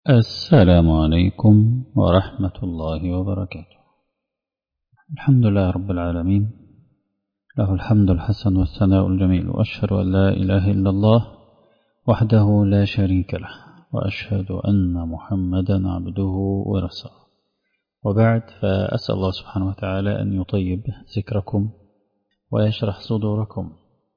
السلام عليكم ورحمة الله وبركاته. الحمد لله رب العالمين، له الحمد الحسن والثناء الجميل، وأشهد أن لا إله إلا الله وحده لا شريك له، وأشهد أن محمدا عبده ورسوله. وبعد، فأسأل الله سبحانه وتعالى أن يطيب ذكركم ويشرح صدوركم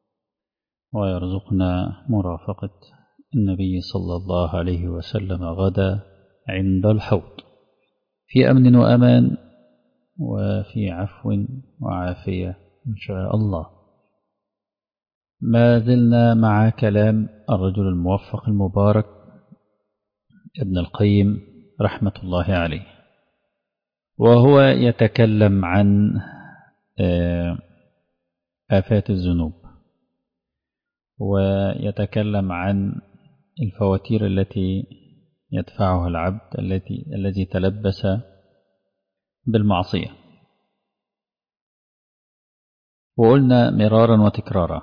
ويرزقنا مرافقة النبي صلى الله عليه وسلم غدا عند الحوض في أمن وأمان وفي عفو وعافية إن شاء الله. ما زلنا مع كلام الرجل الموفق المبارك ابن القيم رحمة الله عليه، وهو يتكلم عن آفات الذنوب، ويتكلم عن الفواتير التي يدفعها العبد الذي تلبس بالمعصية. وقلنا مرارا وتكرارا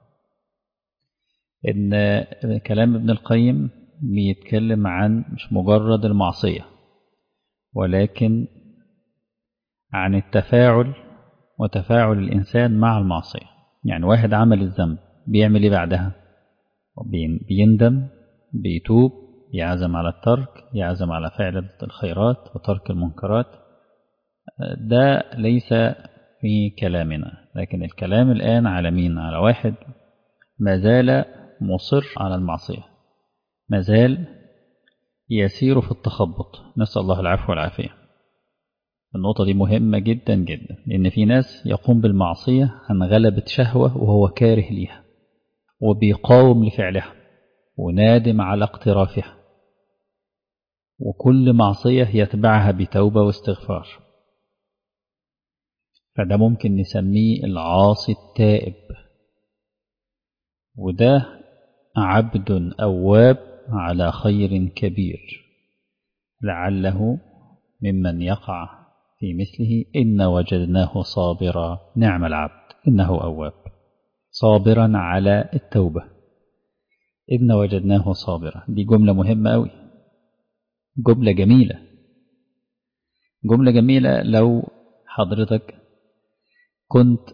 إن كلام ابن القيم بيتكلم عن مش مجرد المعصية، ولكن عن التفاعل وتفاعل الإنسان مع المعصية. يعني واحد عمل الذنب بيعمل إيه بعدها؟ بيندم، بيتوب، يعزم على الترك، يعزم على فعل الخيرات وترك المنكرات. ده ليس في كلامنا، لكن الكلام الآن على مين؟ على واحد ما زال مصر على المعصية، ما زال يسير في التخبط، نسأل الله العفو والعافية. النقطة دي مهمة جدا جدا، لأن في ناس يقوم بالمعصية عن غلبة شهوة وهو كاره ليها، وبيقاوم لفعلها، ونادم على اقترافها، وكل معصية يتبعها بتوبة واستغفار. فده ممكن نسميه العاصي التائب، وده عبد أواب على خير كبير، لعله ممن يقع في مثله. إن وجدناه صابرا نعم العبد إنه أواب، صابرا على التوبة. إن وجدناه صابرا، دي جملة مهمة أوي، جملة جميلة، جملة جميلة. لو حضرتك كنت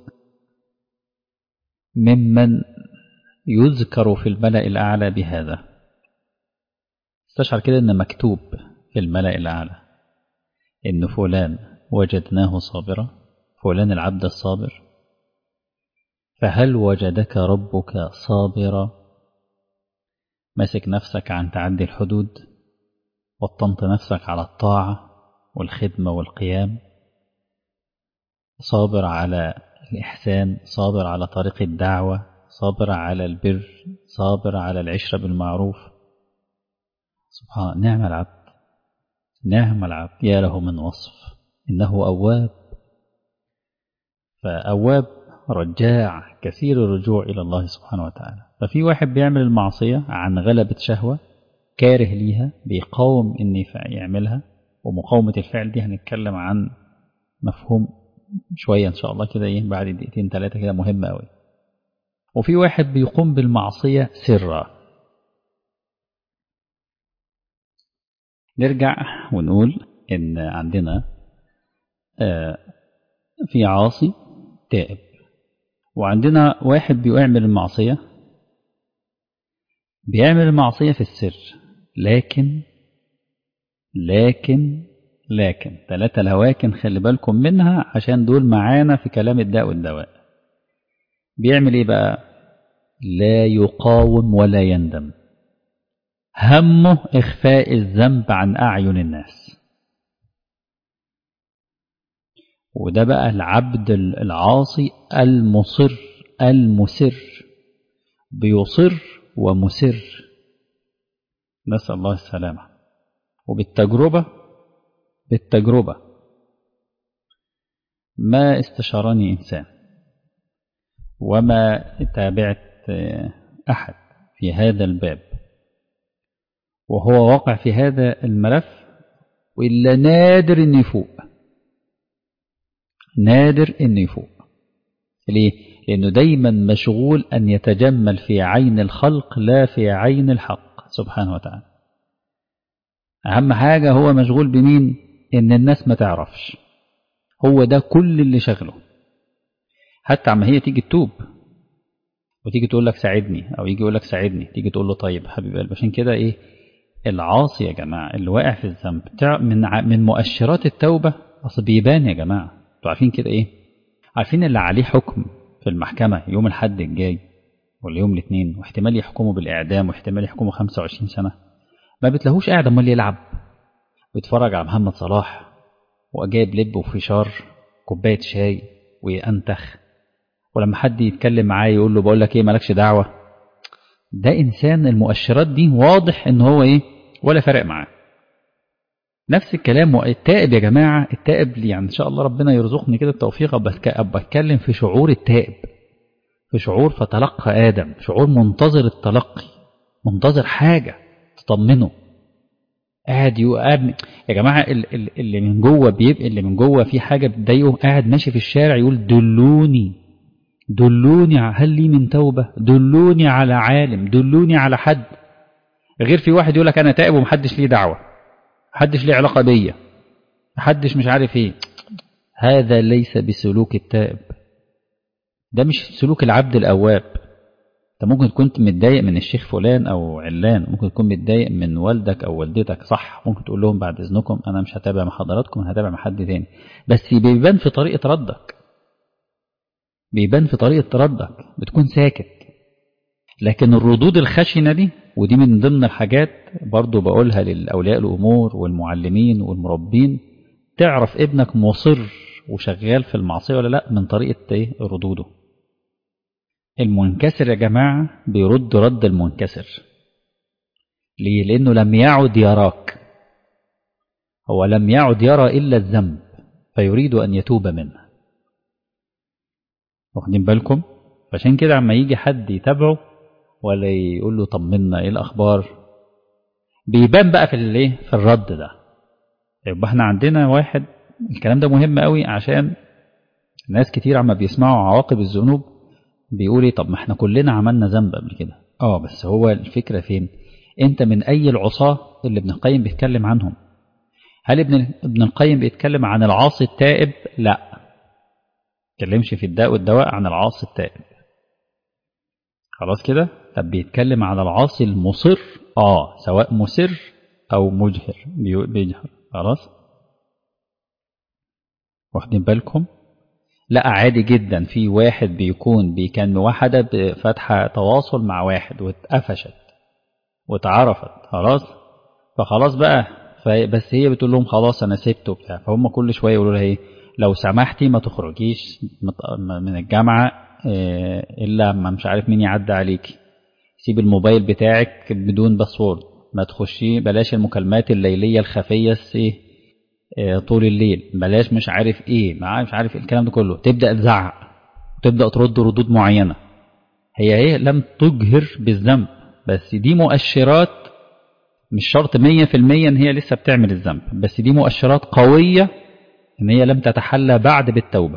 ممن يذكر في الملأ الأعلى بهذا، استشعر كده إن مكتوب في الملأ الأعلى إن فلان وجدناه صابرا، فلان العبد الصابر. فهل وجدك ربك صابرا، مسك نفسك عن تعدي الحدود، وطنت نفسك على الطاعة والخدمة والقيام، صابر على الإحسان، صابر على طريق الدعوة، صابر على البر، صابر على العشرة بالمعروف؟ سبحان نعم العبد، نعم العبد، يا له من وصف، إنه أواب. فأواب رجاع، كثير الرجوع إلى الله سبحانه وتعالى. ففي واحد بيعمل المعصية عن غلبة شهوة، كاره ليها، بيقاوم إن يعملها. ومقاومة الفعل دي هنتكلم عن مفهوم شوية إن شاء الله كده، بعد دقيقتين ثلاثة كده، مهمة أوي. وفي واحد بيقوم بالمعصية سرا. نرجع ونقول إن عندنا في عاصي تائب، وعندنا واحد بيعمل المعصية، بيعمل المعصية في السر، لكن ثلاثة لواكن خلي بالكم منها، عشان دول معانا في كلام الداء والدواء. بيعمل ايه بقى؟ لا يقاوم ولا يندم، همه إخفاء الذنب عن أعين الناس. وده بقى العبد العاصي المصر المسر، بيصر ومسر، نسأل الله السلامة. بالتجربة ما استشارني إنسان وما تابعت أحد في هذا الباب وهو واقع في هذا الملف، وإلا نادر أن يفوق، نادر أن يفوق. ليه؟ لأنه دايما مشغول أن يتجمل في عين الخلق لا في عين الحق سبحانه وتعالى. أهم حاجة هو مشغول بمين؟ إن الناس ما تعرفش. هو ده كل اللي شغله. حتى عما هي تيجي تتوب وتيجي تقول لك ساعدني، أو يجي يقول لك ساعدني، تيجي تقول له طيب حبيب قلبي. عشان كده إيه العاصي يا جماعة اللي واقع في الذنب من مؤشرات التوبة، أصل بيبان يا جماعة. انتوا عارفين كده إيه؟ عارفين اللي عليه حكم في المحكمة يوم الحد الجاي ولا يوم الاثنين، واحتمال يحكموا بالإعدام واحتمال يحكموا 25 سنة، ما بتلاقوش قاعد امال يلعب ويتفرج على محمد صلاح وجايب لب وفشار كوباية شاي وينتخ، ولما حد يتكلم معاه يقول له بقول لك ايه مالكش دعوة. ده انسان المؤشرات دي واضح ان هو ايه ولا فارق معاه. نفس الكلام التائب يا جماعة. التائب يعني ان شاء الله ربنا يرزقني كده التوفيق ابقى اتكلم في شعور التائب، في شعور فتلقى آدم، شعور منتظر التلقي، منتظر حاجة تطمنه. قاعد يا جماعة اللي من جوه بيبقى اللي من جوه في حاجة بتضايقه، قاعد ماشي في الشارع يقول دلوني دلوني هل لي من توبة، دلوني على عالم، دلوني على حد. غير في واحد يقول لك أنا تائب ومحدش ليه دعوة، محدش ليه علاقة بيا، محدش مش عارف ايه. هذا ليس بسلوك التائب، ده مش سلوك العبد الأواب. انت ممكن كنت متضايق من الشيخ فلان او علان، ممكن تكون متضايق من والدك او والدتك، صح، ممكن تقول لهم بعد اذنكم انا مش هتابع مع حضراتكم، انا هتابع مع حد تاني. بس بيبان في طريقة ردك، بيبان في طريقة ردك، بتكون ساكت. لكن الردود الخشنة دي، ودي من ضمن الحاجات برضو بقولها للأولياء الأمور والمعلمين والمربين، تعرف ابنك مصر وشغال في المعصية ولا لا من طريقة ردوده. المنكسر يا جماعة بيرد رد المنكسر. ليه؟ لأنه لم يعد يراك، هو لم يعد يرى إلا الذنب فيريد أن يتوب منه. واخدين بالكم؟ فعشان كده عما يجي حد يتابعه ولا يقول له طمنا ايه الأخبار، بيبان بقى في الرد ده. يبقى احنا عندنا واحد، الكلام ده مهم قوي عشان ناس كتير عما بيسمعوا عواقب الذنوب بيقول ايه طب ما احنا كلنا عملنا ذنب قبل كده. بس هو الفكرة فين؟ انت من اي العصاة اللي ابن القيم بيتكلم عنهم؟ هل ابن القيم بيتكلم عن العاصي التائب؟ لا، بيتكلمش في الداء والدواء عن العاصي التائب. خلاص كده. طب بيتكلم عن العاصي المصر، سواء مسر او مجهر بيجهر. خلاص، واخدين بالكم؟ لا عادي جدا، في واحد بيكون كان واحدة فاتحة تواصل مع واحد واتقفشت واتعرفت خلاص، فخلاص بقى بس هي بتقول لهم خلاص انا سبته بتاع، فهم كل شويه يقولوا لها ايه لو سمحتي ما تخرجيش من الجامعه الا ما مش عارف مين يعدي عليكي، سيب الموبايل بتاعك بدون باسورد، ما تخشي، بلاش المكالمات الليليه الخفيه طول الليل، بلاش مش عارف ايه، مش عارف الكلام ده كله. تبدا تزعق وتبدا ترد ردود معينه. هي لم تجهر بالذنب، بس دي مؤشرات، مش شرط 100% ان هي لسه بتعمل الذنب، بس دي مؤشرات قوية ان هي لم تتحلى بعد بالتوبة.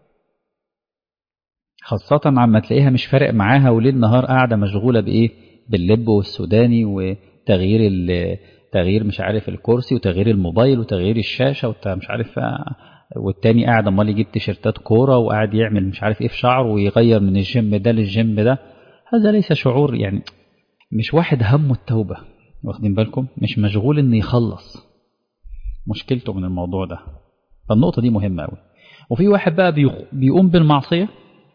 خاصة عما تلاقيها مش فارق معاها وليل نهار قاعدة مشغولة بايه، باللب والسوداني وتغيير تغيير مش عارف الكرسي وتغيير الموبايل وتغيير الشاشة مش عارف، والتاني قاعد امال يجيب تيشيرتات كورة وقاعد يعمل مش عارف ايه في شعره ويغير من الجيم ده للجيم ده. هذا ليس شعور، يعني مش واحد همه التوبة. واخدين بالكم؟ مش مشغول ان يخلص مشكلته من الموضوع ده. فالنقطة دي مهمة قوي. وفي واحد بقى بيقوم بالمعصية.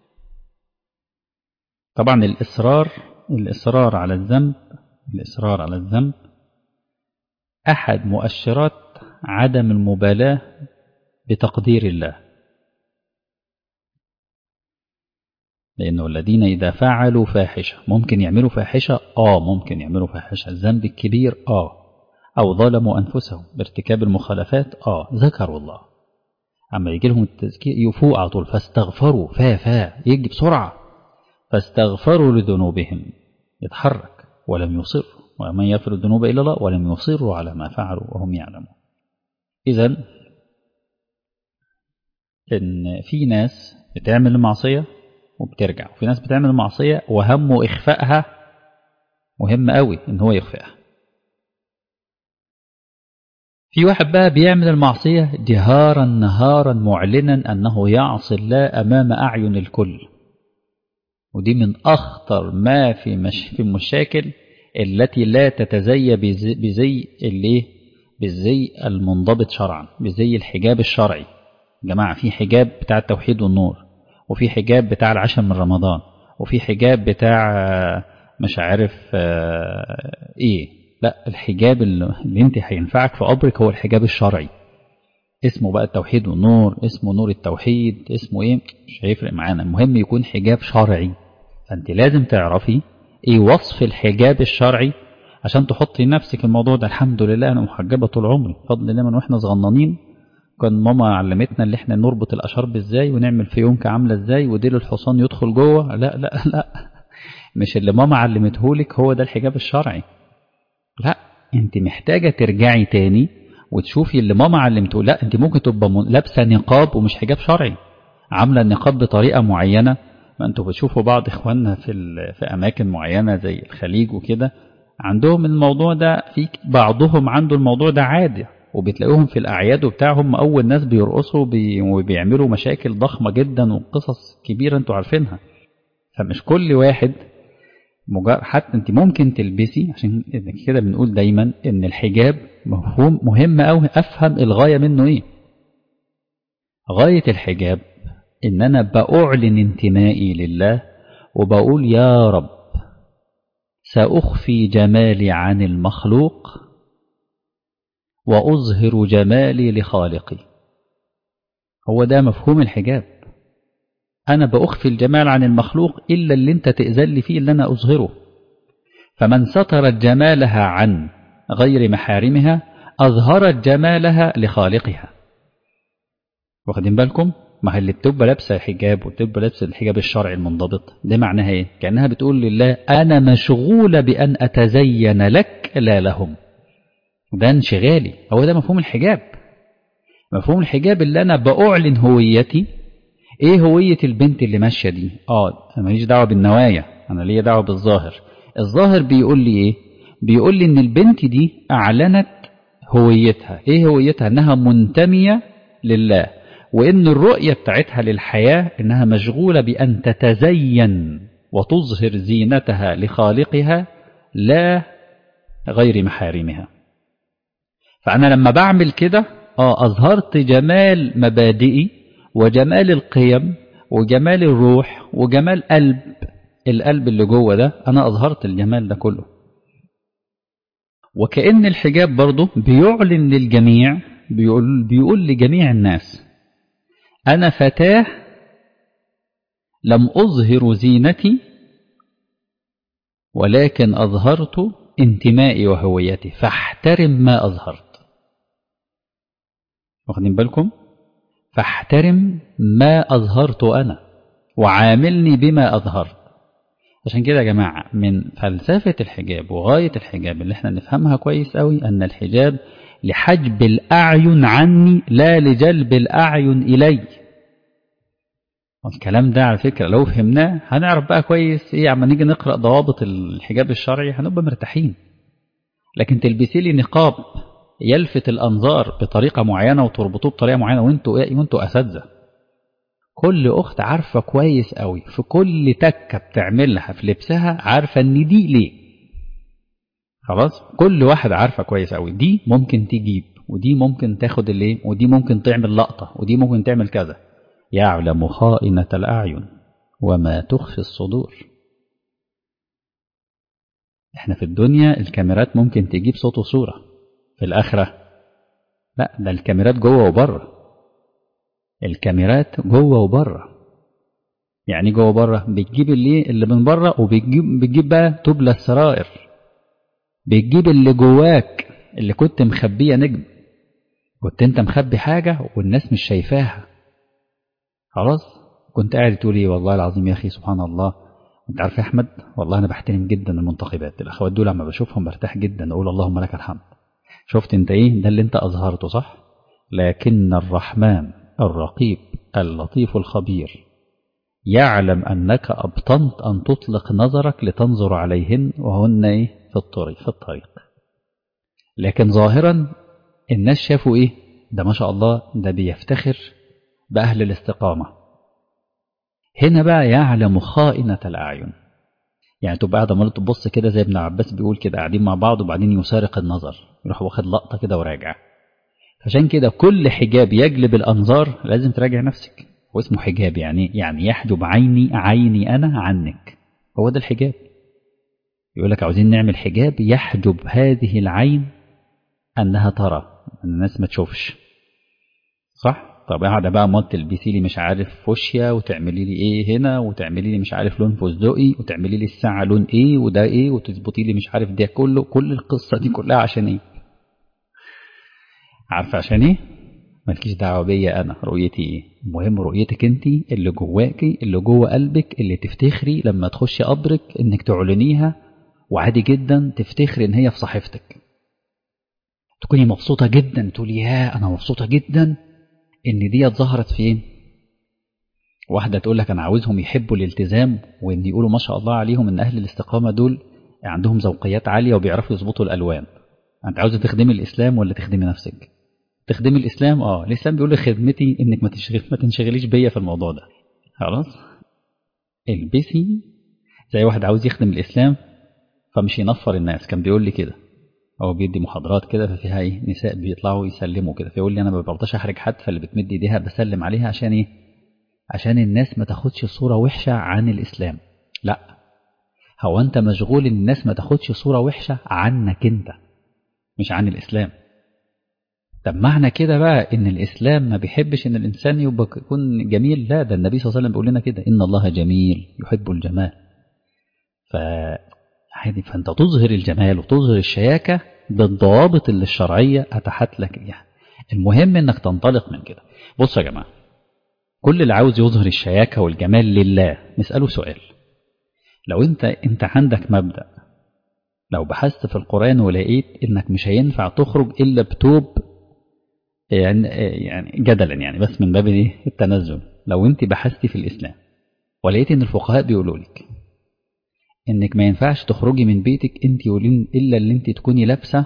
طبعا الإصرار على الذنب، الإصرار على الذنب أحد مؤشرات عدم المبالاة بتقدير الله. لأنه الذين إذا فعلوا فاحشة، ممكن يعملوا فاحشة، ممكن يعملوا فاحشة، الذنب الكبير، أو ظلموا أنفسهم بارتكاب المخالفات، ذكروا الله، أما يجي لهم التذكير يفوق على طول، فاستغفروا يجي بسرعة، فاستغفروا لذنوبهم، يتحرك، ولم يصروا، ومن يغفر الذنوب إلا الله، ولم يصروا على ما فعلوا وهم يعلمون. إذن إن في ناس بتعمل المعصية وبترجع، وفي ناس بتعمل المعصية وهمه إخفائها، مهم قوي إن هو يخفئها. في واحد بقى بيعمل المعصية جهارا نهارا معلنا أنه يعصي الله أمام أعين الكل، ودي من أخطر ما في المشاكل التي لا تتزي بزي الايه، بالزي المنضبط شرعا، بزي الحجاب الشرعي. جماعة في حجاب بتاع التوحيد والنور، وفي حجاب بتاع العشر من رمضان، وفي حجاب بتاع مش عارف ايه. لا، الحجاب اللي انت هينفعك في قبرك هو الحجاب الشرعي. اسمه بقى التوحيد والنور، اسمه نور التوحيد، اسمه ايه مش هيفرق معانا، المهم يكون حجاب شرعي. فانت لازم تعرفي ايه وصف الحجاب الشرعي عشان تحطي نفسك الموضوع ده. الحمد لله انا محجبة طول عمري بفضل الله، من واحنا صغننين كان ماما علمتنا اللي احنا نربط الاشارب ازاي، ونعمل فيونكة عاملة ازاي، وديل الحصان يدخل جوه. لا لا لا، مش اللي ماما علمتهولك هو ده الحجاب الشرعي. لا، انت محتاجة ترجعي تاني وتشوفي اللي ماما علمته. لا، انت ممكن تبقى لابسة نقاب ومش حجاب شرعي، عاملة النقاب بطريقة معينة. ما انتوا بتشوفوا بعض اخواننا في اماكن معينة زي الخليج وكده، عندهم الموضوع ده، في بعضهم عنده الموضوع ده عادي، وبتلاقوهم في الاعياد وبتاعهم اول ناس بيرقصوا وبيعملوا مشاكل ضخمة جدا وقصص كبيرة انتوا عارفينها. فمش كل واحد حتى انت ممكن تلبسي، عشان كده بنقول دايما ان الحجاب مفهوم مهم قوي افهم الغاية منه ايه. غاية الحجاب ان انا بأعلن انتمائي لله، وبقول يا رب سأخفي جمالي عن المخلوق وأظهر جمالي لخالقي. هو ده مفهوم الحجاب. أنا بأخفي الجمال عن المخلوق إلا اللي أنت تأذل فيه اللي أنا أظهره. فمن سترت جمالها عن غير محارمها أظهرت جمالها لخالقها. واخدين بالكم؟ ما هي اللي بتبقى لابسه حجاب وتبقى لابسه الحجاب الشرعي المنضبط ده معناها ايه؟ كأنها بتقول لله أنا مشغولة بأن أتزين لك لا لهم. ده انشغالي، هو ده مفهوم الحجاب. مفهوم الحجاب اللي أنا بأعلن هويتي. ايه هوية البنت اللي ماشية دي؟ انا ماليش دعوة بالنوايا، انا ليا دعوة بالظاهر. الظاهر بيقول لي ايه؟ بيقول لي ان البنت دي اعلنت هويتها. ايه هويتها؟ انها منتمية لله، وان الرؤية بتاعتها للحياة انها مشغولة بان تتزين وتظهر زينتها لخالقها لا غير محارمها. فانا لما بعمل كده اظهرت جمال مبادئي وجمال القيم وجمال الروح وجمال القلب اللي جوه ده، أنا أظهرت الجمال ده كله. وكأن الحجاب برضه بيعلن للجميع، بيقول لجميع الناس أنا فتاة لم أظهر زينتي ولكن أظهرت انتمائي وهويتي، فاحترم ما أظهرت. واخدين بالكم؟ فاحترم ما أظهرت أنا وعاملني بما أظهرت. عشان كده يا جماعة من فلسفة الحجاب وغاية الحجاب اللي احنا نفهمها كويس قوي أن الحجاب لحجب الأعين عني لا لجلب الأعين إلي. والكلام ده على فكرة لو فهمناه هنعرف بقى كويس ايه عما نيجي نقرأ ضوابط الحجاب الشرعي هنبقى مرتاحين. لكن تلبسي لي نقاب يلفت الأنظار بطريقة معينة وتربطوه بطريقة معينة وانتوا أساتذة. كل أخت عارفة كويس قوي في كل تكة بتعملها في لبسها، عارفة ان دي ليه. خلاص، كل واحد عارفة كويس قوي دي ممكن تجيب، ودي ممكن تاخد الايه، ودي ممكن تعمل لقطة، ودي ممكن تعمل كذا. يعلم خائنة الأعين وما تخفي الصدور. احنا في الدنيا الكاميرات ممكن تجيب صوت وصورة، في الآخرة لا، ده الكاميرات جوه وبره. الكاميرات جوه وبره. يعني جوه وبره بتجيب اللي من بره، وبتجيب بقى تبلى السرائر، بتجيب اللي جواك اللي كنت مخبيه نجم، كنت انت مخبي حاجة والناس مش شايفاها. خلاص، كنت قاعد تقول ايه والله العظيم يا اخي سبحان الله. انت عارف يا احمد والله انا بحترم جدا المنتخبات، الاخوات دول لما بشوفهم برتاح جدا، اقول اللهم لك الحمد. شفت انت ايه ده اللي انت اظهرته صح. لكن الرحمن الرقيب اللطيف الخبير يعلم انك ابطنت ان تطلق نظرك لتنظر عليهن وهن ايه في الطريق. لكن ظاهرا الناس شافوا إيه؟ ده ما شاء الله ده بيفتخر بأهل الاستقامة. هنا بقى يعلم خائنة الأعين. يعني تبقى قاعد عمال تبص كده زي ابن عباس بيقول كده، قاعدين مع بعض وبعدين يسارق النظر، يروح واخد لقطة كده وراجع. عشان كده كل حجاب يجلب الأنظار لازم تراجع نفسك. واسمه حجاب يعني يحجب عيني أنا عنك، هو ده الحجاب. يقول لك عاوزين نعمل حجاب يحجب هذه العين أنها ترى، الناس ما تشوفش. صح؟ طب قاعدة بقى ما تلبسي لي مش عارف فوشيا، وتعملي لي ايه هنا، وتعملي لي مش عارف لون فستقي، وتعملي لي الساعة لون ايه وده ايه، وتظبطي لي مش عارف ده كله، كل القصة دي كلها عشان ايه؟ عارفة عشان ايه؟ مالكيش دعوة بيا انا رؤيتي ايه، المهم رؤيتك انت اللي جواكي اللي جوه قلبك، اللي تفتخري لما تخشي قبرك انك تعلنيها، وعادي جدا تفتخري ان هي في صحيفتك، تكوني مبسوطة جدا تقولي يا انا مبسوطة جدا ان دي ظهرت فين. واحدة تقول لك انا عاوزهم يحبوا الالتزام، وان يقولوا ما شاء الله عليهم ان اهل الاستقامة دول عندهم ذوقيات عالية وبيعرفوا يظبطوا الالوان. انت عاوزة تخدمي الاسلام ولا تخدمي نفسك؟ تخدمي الاسلام. الاسلام بيقول لك خدمتي انك ما تنشغليش بيا في الموضوع ده. خلاص البسي زي واحد عاوز يخدم الاسلام فمش ينفر الناس. كان بيقول لي كده، هو بيدي محاضرات كده ففيها ايه نساء بيطلعوا يسلموا كده، فيقول لي انا ما برضاش احرج حد، فاللي بتمد ايديها بسلم عليها عشان ايه؟ عشان الناس ما تاخدش صورة وحشة عن الاسلام. لا، هو انت مشغول ان الناس ما تاخدش صورة وحشة عنك انت، مش عن الاسلام. طب معنى كده بقى ان الاسلام ما بيحبش ان الانسان يكون جميل؟ لا، ده النبي صلى الله عليه وسلم بيقول لنا كده ان الله جميل يحب الجمال. عادي، فانت تظهر الجمال وتظهر الشياكة بالضوابط اللي الشرعية اتاحت لك اياها. المهم انك تنطلق من كده. بصوا يا جماعة، كل اللي عاوز يظهر الشياكة والجمال لله نسأله سؤال. لو انت عندك مبدأ، لو بحثت في القرآن ولقيت انك مش هينفع تخرج الا بتوب، يعني جدلا يعني بس من باب التنزل، لو انت بحثتي في الاسلام ولقيت ان الفقهاء بيقولوا لك انك ما ينفعش تخرجي من بيتك انت الا اللي انت تكوني لابسه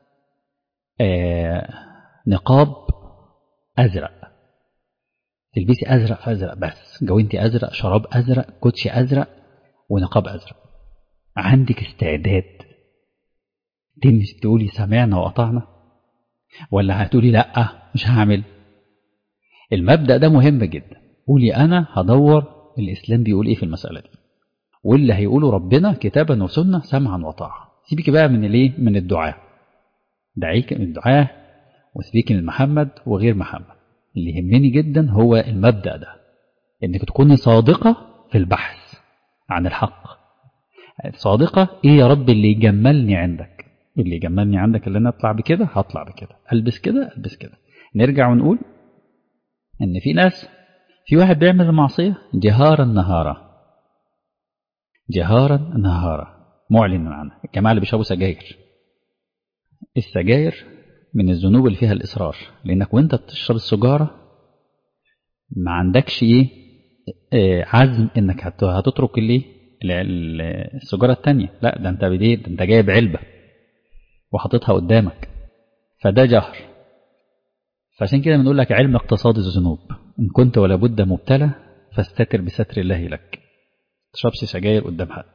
نقاب ازرق، تلبسي ازرق في ازرق، بس جوانتي ازرق، شراب ازرق، كوتشي ازرق، ونقاب ازرق، عندك استعداد تقولي سمعنا وأطعنا، ولا هتقولي لا مش هعمل؟ المبدأ ده مهم جدا. قولي أنا هدور الإسلام بيقول إيه في المسألة دي، واللي هيقوله ربنا كتابا وسنة سمعا وطاعة. سيبك بقى من من الدعاء، دعيك من الدعاء وسيبك من محمد وغير محمد. اللي يهمني جدا هو المبدأ ده، إنك تكوني صادقة في البحث عن الحق. صادقة إيه يا رب اللي يجملني عندك؟ اللي يجملني عندك اللي أنا أطلع بكده هطلع بكده، ألبس كده ألبس كده. نرجع ونقول إن في ناس، في واحد بيعمل المعصية جهارا نهارا، جهارا نهارا معلن عنها. الجماعة اللي بيشربوا سجاير، السجاير من الذنوب اللي فيها الإصرار، لأنك وانت بتشرب السجارة ما عندكش عزم إنك هتترك السجارة التانية. لا، ده انت جايب علبة وحطيتها قدامك، فده جهر. فعشان كده بنقول لك علم اقتصاد الذنوب، إن كنت ولا بد مبتلى فاستتر بستر الله لك. تشربش سجاير قدام حد،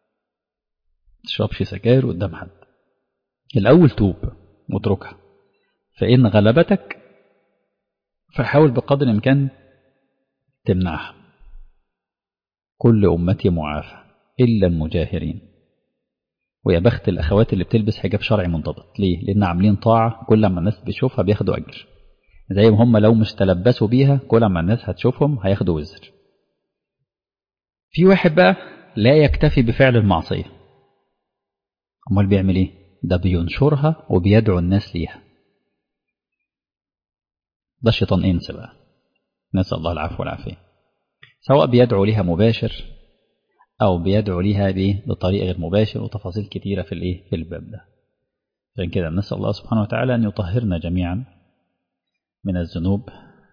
تشربش سجاير قدام حد. الأول توب واتركها، فإن غلبتك فحاول بقدر الإمكان تمنعها. كل أمتي معافى إلا المجاهرين. ويا بخت الأخوات اللي بتلبس حجاب شرعي منضبط. ليه؟ لأن عاملين طاعة، كل ما الناس بتشوفها بياخدوا أجر، زي ما هم لو مش تلبسوا بيها كل ما الناس هتشوفهم هياخدوا وزر. في واحد بقى لا يكتفي بفعل المعصية، أمال بيعمل إيه؟ ده بينشرها وبيدعو الناس ليها. ده الشيطان إنس بقى، نسأل الله العفو والعافية. سواء بيدعو ليها مباشر أو بيدعو ليها بطريقة غير مباشر، وتفاصيل كتيرة في الباب ده. عشان كده نسأل الله سبحانه وتعالى أن يطهرنا جميعا من الذنوب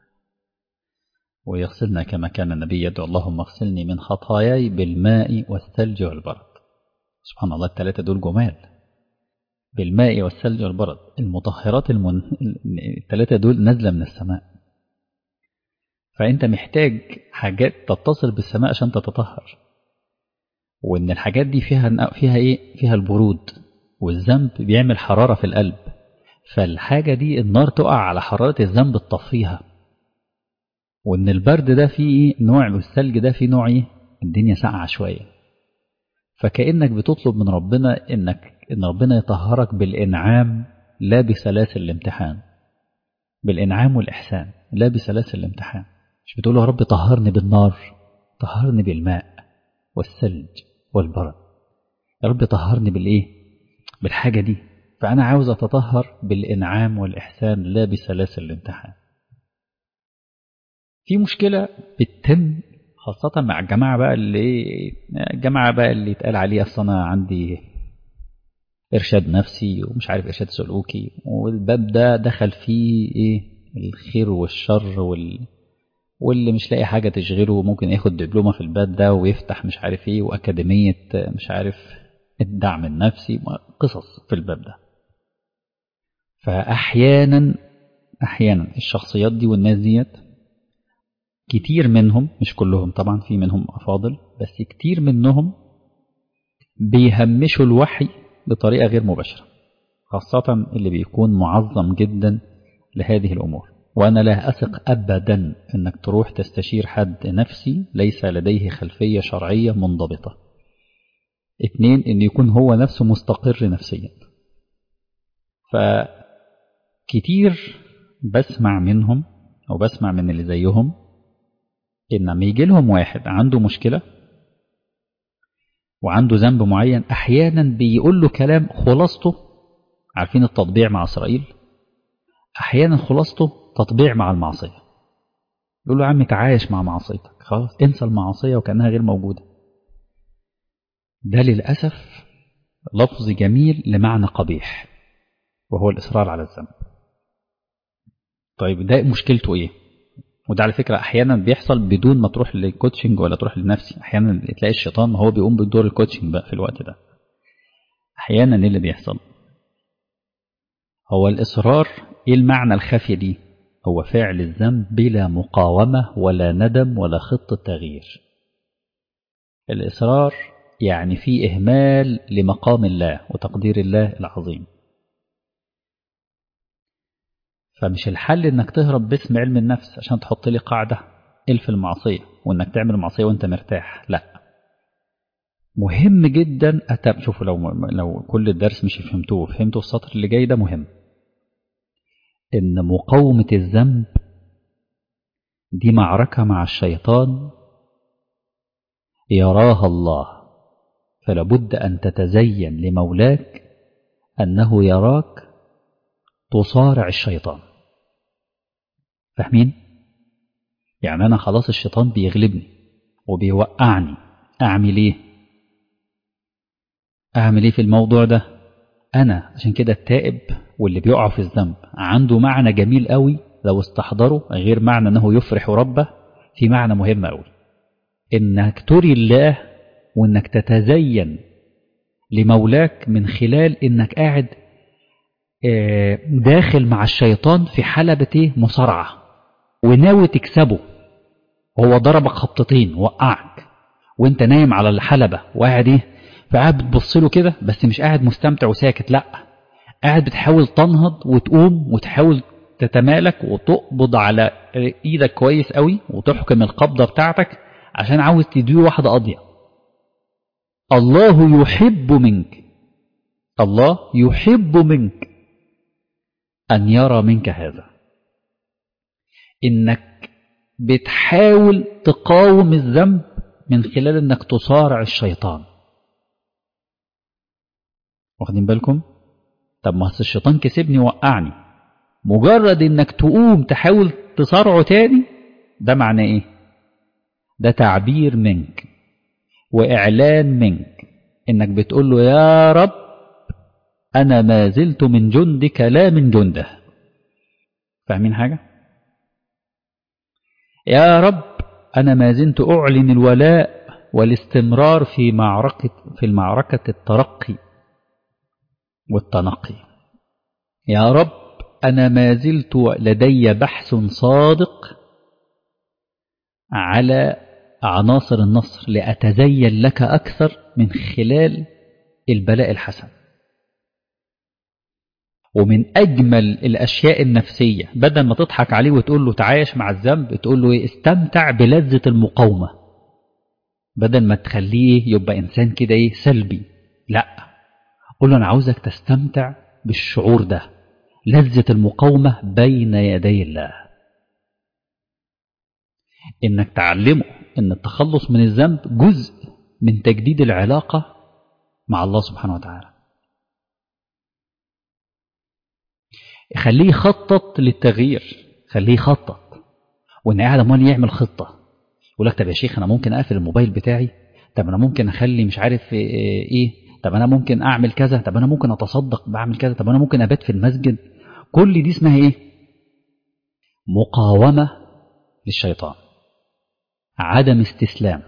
ويغسلنا كما كان النبي يدعو اللهم اغسلني من خطاياي بالماء والثلج والبرد. سبحان الله، الثلاثة دول جمال. بالماء والثلج والبرد. المطهرات الثلاثة دول نازلة من السماء، فأنت محتاج حاجات تتصل بالسماء عشان تتطهر. وإن الحاجات دي فيها إيه؟ فيها البرود، والذنب بيعمل حرارة في القلب، فالحاجة دي النار تقع على حرارة الذنب تطفيها. وإن البرد ده فيه نوع، والثلج ده فيه نوع إيه؟ الدنيا ساقعة شوية. فكأنك بتطلب من ربنا إن ربنا يطهرك بالإنعام لا بسلاسل الامتحان، بالإنعام والإحسان لا بسلاسل الامتحان. مش بتقول يا رب طهرني بالنار، طهرني بالماء والثلج والبرد. يا رب طهرني بالإيه؟ بالحاجة دي. فأنا عاوز أتطهر بالإنعام والإحسان لا بسلاسل الامتحان. في مشكلة بتتم خاصة مع الجماعة بقى اللي يتقال عليه أصلا أنا عندي إرشاد نفسي ومش عارف إرشاد سلوكي، والباب ده دخل فيه إيه؟ الخير والشر واللي مش لاقي حاجة تشغله ممكن ياخد دبلومة في الباب ده ويفتح مش عارف إيه، وأكاديمية مش عارف الدعم النفسي، قصص في الباب ده. فأحيانا الشخصيات دي والناس ديت كتير منهم، مش كلهم طبعا، في منهم أفاضل، بس كتير منهم بيهمشوا الوحي بطريقة غير مباشرة، خاصة اللي بيكون معظم جدا لهذه الأمور. وأنا لا أثق أبدا أنك تروح تستشير حد نفسي ليس لديه خلفية شرعية منضبطة. 2، أن يكون هو نفسه مستقر نفسيا. فكتير بسمع منهم أو بسمع من اللي زيهم إن لما يجي لهم واحد عنده مشكلة وعنده ذنب معين، أحيانا بيقول له كلام خلاصته، عارفين التطبيع مع إسرائيل، أحيانا خلاصته تطبيع مع المعصية. يقول له يا عم تعايش مع معصيتك، خلاص انسى المعصية وكأنها غير موجودة. ده للأسف لفظ جميل لمعنى قبيح، وهو الإصرار على الذنب. طيب ده مشكلته إيه؟ وده على فكرة أحيانا بيحصل بدون ما تروح للكوتشنج ولا تروح للنفسي. أحيانا تلاقي الشيطان هو بيقوم بدور الكوتشنج بقى في الوقت ده. أحيانا اللي بيحصل هو الإصرار. إيه المعنى الخفي دي؟ هو فعل الذنب بلا مقاومة ولا ندم ولا خطة تغيير. الإصرار يعني في إهمال لمقام الله وتقدير الله العظيم. فمش الحل إنك تهرب باسم علم النفس عشان تحط لي قاعدة إلف المعصية وإنك تعمل معصية وإنت مرتاح. لا، مهم جدا. شوفوا لو كل الدرس مش فهمتوا السطر اللي جاي ده مهم. إن مقاومة الذنب دي معركة مع الشيطان يراها الله، فلابد أن تتزين لمولاك أنه يراك تصارع الشيطان. فاهمين؟ يعني أنا خلاص الشيطان بيغلبني وبيوقعني، أعمل إيه في الموضوع ده؟ أنا عشان كده التائب واللي بيقع في الذنب عنده معنى جميل قوي لو استحضره، غير معنى أنه يفرح ربه، في معنى مهم قوي، إنك تري الله وإنك تتزين لمولاك من خلال إنك قاعد داخل مع الشيطان في حلبة مصارعة وناوي تكسبه. وهو ضربك خبطتين وقعك وانت نايم على الحلبة وقاعد فقاعد بتبص له كده، بس مش قاعد مستمتع وساكت، لا، قاعد بتحاول تنهض وتقوم وتحاول تتمالك وتقبض على ايدك كويس قوي وتحكم القبضة بتاعتك عشان عاوز تديه واحدة قاضية. الله يحب منك أن يرى منك هذا، إنك بتحاول تقاوم الذنب من خلال إنك تصارع الشيطان. واخدين بالكم؟ طب ما الشيطان كسبني وقعني، مجرد إنك تقوم تحاول تصارعه تاني، ده معناه إيه؟ ده تعبير منك وإعلان منك إنك بتقول له يا رب أنا ما زلت من جندك لا من جنده. فاهمين حاجة؟ يا رب أنا ما زلت أعلن الولاء والاستمرار في المعركة الترقي والتنقي. يا رب أنا ما زلت لدي بحث صادق على عناصر النصر لأتزين لك أكثر من خلال البلاء الحسن. ومن أجمل الأشياء النفسية بدل ما تضحك عليه وتقول له تعايش مع الذنب، تقول له استمتع بلذة المقاومة، بدل ما تخليه يبقى إنسان كده سلبي. لا، قل له أنا عاوزك تستمتع بالشعور ده، لذة المقاومة بين يدي الله، إنك تعلمه إن التخلص من الذنب جزء من تجديد العلاقة مع الله سبحانه وتعالى. خليه يخطط للتغيير، خليه يخطط، وإن قاعد أمال يعمل خطة. يقول لك طب يا شيخ أنا ممكن أقفل الموبايل بتاعي، طب أنا ممكن أخلي مش عارف إيه، طب أنا ممكن أعمل كذا، طب أنا ممكن أتصدق بعمل كذا، طب أنا ممكن أبات في المسجد. كل دي اسمها إيه؟ مقاومة للشيطان، عدم استسلام.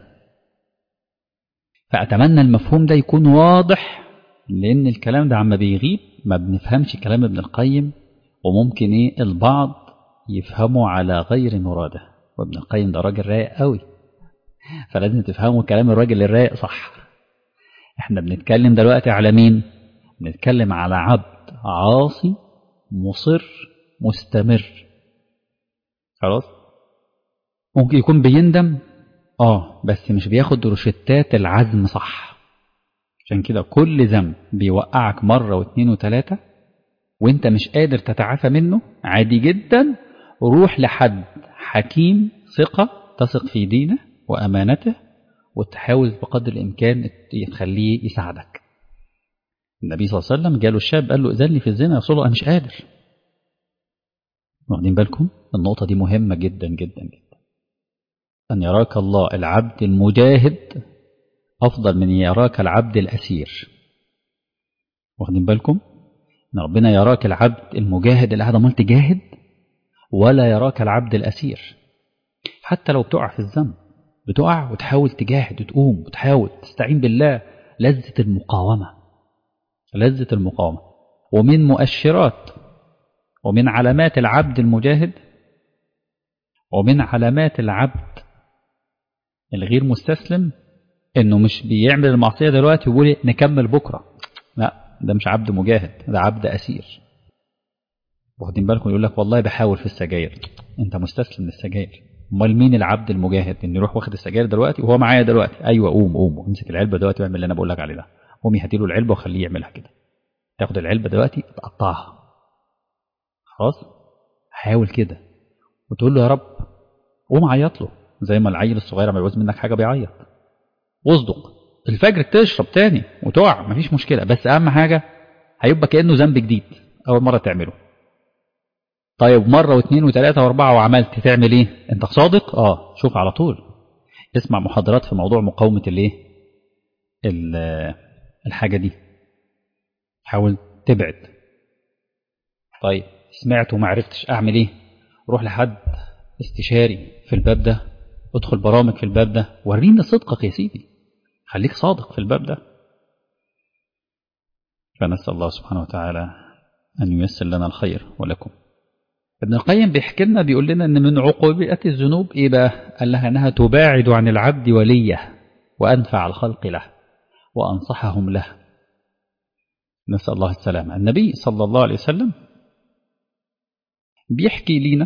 فأتمنى المفهوم ده يكون واضح، لأن الكلام ده عما بيغيب ما بنفهمش كلام ابن القيم، وممكن البعض يفهمه على غير مراده. وابن القيم ده راجل رايق قوي، فلازم تفهموا كلام الراجل الرايق صح. احنا بنتكلم دلوقتي على مين؟ بنتكلم على عبد عاصي مصر مستمر. خلاص، ممكن يكون بيندم بس مش بياخد روشتات العزم صح. عشان كده كل ذنب بيوقعك مرة واثنين وثلاثة وانت مش قادر تتعافى منه، عادي جدا روح لحد حكيم ثقة تثق في دينه وأمانته، وتحاول بقدر الإمكان تخليه يساعدك. النبي صلى الله عليه وسلم جاله الشاب قال له إذن لي في الزنا يا رسول الله، أنا مش قادر. واخدين بالكم؟ النقطة دي مهمة جدا جدا جدا. أن يراك الله العبد المجاهد أفضل من يراك العبد الأسير. واخدين بالكم؟ أن ربنا يراك العبد المجاهد اللي قاعد عمال تجاهد، ولا يراك العبد الأسير. حتى لو بتقع في الذنب بتقع وتحاول تجاهد وتقوم وتحاول تستعين بالله. لذة المقاومة، لذة المقاومة. ومن مؤشرات ومن علامات العبد المجاهد ومن علامات العبد الغير مستسلم انه مش بيعمل المعصية دلوقتي ويقول نكمل بكرة. لا، ده مش عبد مجاهد، ده عبد أسير. واخدين بالكم؟ يقول لك والله بحاول في السجاير. انت مستسلم للسجاير. امال مين العبد المجاهد؟ ان يروح واخد السجاير دلوقتي وهو معايا دلوقتي، ايوه قوم امسك العلبة دلوقتي واعمل اللي انا بقول لك عليه ده. قومي هاتي له العلبة وخليه يعملها كده. تاخد العلبة دلوقتي تقطعها. خلاص، حاول كده وتقول له يا رب. قوم عيط له زي ما العيل الصغير لما يعوز منك حاجة بيعيط. واصدق. الفجر تشرب تاني وتقع مفيش مشكلة، بس أهم حاجة هيبقى كأنه ذنب جديد أول مرة تعمله. طيب مرة واثنين وثلاثة واربعة وعملت، تعمل ايه؟ انت صادق؟ شوف على طول اسمع محاضرات في موضوع مقاومة الحاجة دي. حاول تبعد. طيب سمعت وما عرفتش اعمل ايه؟ روح لحد استشاري في الباب ده، ادخل برامج في الباب ده، ورينا صدقك يا سيدي، خليك صادق في الباب ده. فنسأل الله سبحانه وتعالى أن ييسر لنا الخير ولكم. ابن القيم بيحكي لنا بيقول لنا ان من عقوبات الذنوب ايه بقى؟ قال لها انها تباعد عن العبد وليه وانفع الخلق له وانصحهم له. نسأل الله السلامة. النبي صلى الله عليه وسلم بيحكي لنا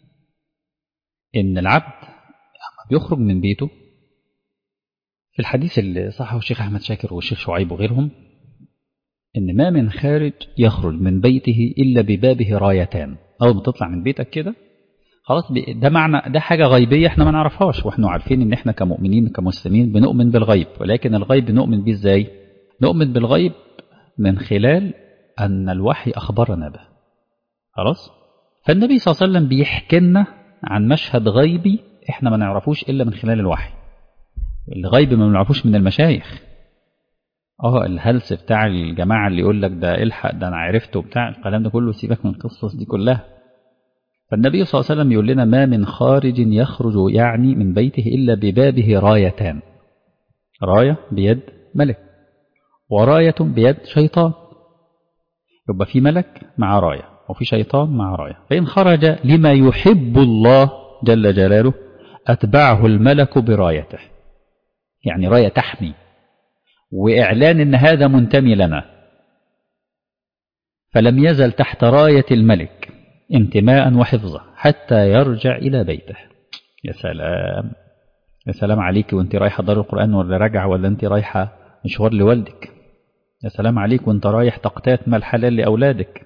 ان العبد لما بيخرج من بيته، في الحديث اللي صححه الشيخ احمد شاكر والشيخ شعيب وغيرهم، ان ما من خارج يخرج من بيته الا ببابه رايتان. اول ما تطلع من بيتك كده خلاص، ده معنى، ده حاجة غيبية احنا ما نعرفهاش، واحنا عارفين ان احنا كمؤمنين كمسلمين بنؤمن بالغيب. ولكن الغيب بنؤمن به ازاي؟ نؤمن بالغيب من خلال ان الوحي اخبرنا به. خلاص، فالنبي صلى الله عليه وسلم بيحكي لنا عن مشهد غيبي احنا ما نعرفوش الا من خلال الوحي. الغيب ما نعرفوش من المشايخ. الهلس بتاع الجماعة اللي يقول لك ده الحق ده انا عرفته بتاع الكلام ده كله، سيبك من القصص دي كلها. فالنبي صلى الله عليه وسلم يقول لنا ما من خارج يخرج يعني من بيته إلا ببابه رايتان. راية بيد ملك وراية بيد شيطان. يبقى في ملك مع راية وفي شيطان مع راية. فإن خرج لما يحب الله جل جلاله أتبعه الملك برايته، يعني راية تحمي وإعلان إن هذا منتمي لنا، فلم يزل تحت راية الملك انتماء وحفظه حتى يرجع إلى بيته. يا سلام، يا سلام عليك وانت رايحة دار القرآن ولا راجعة، ولا انت رايحة مشوار لوالدك. يا سلام عليك وانت رايح تقتات مال حلال لأولادك.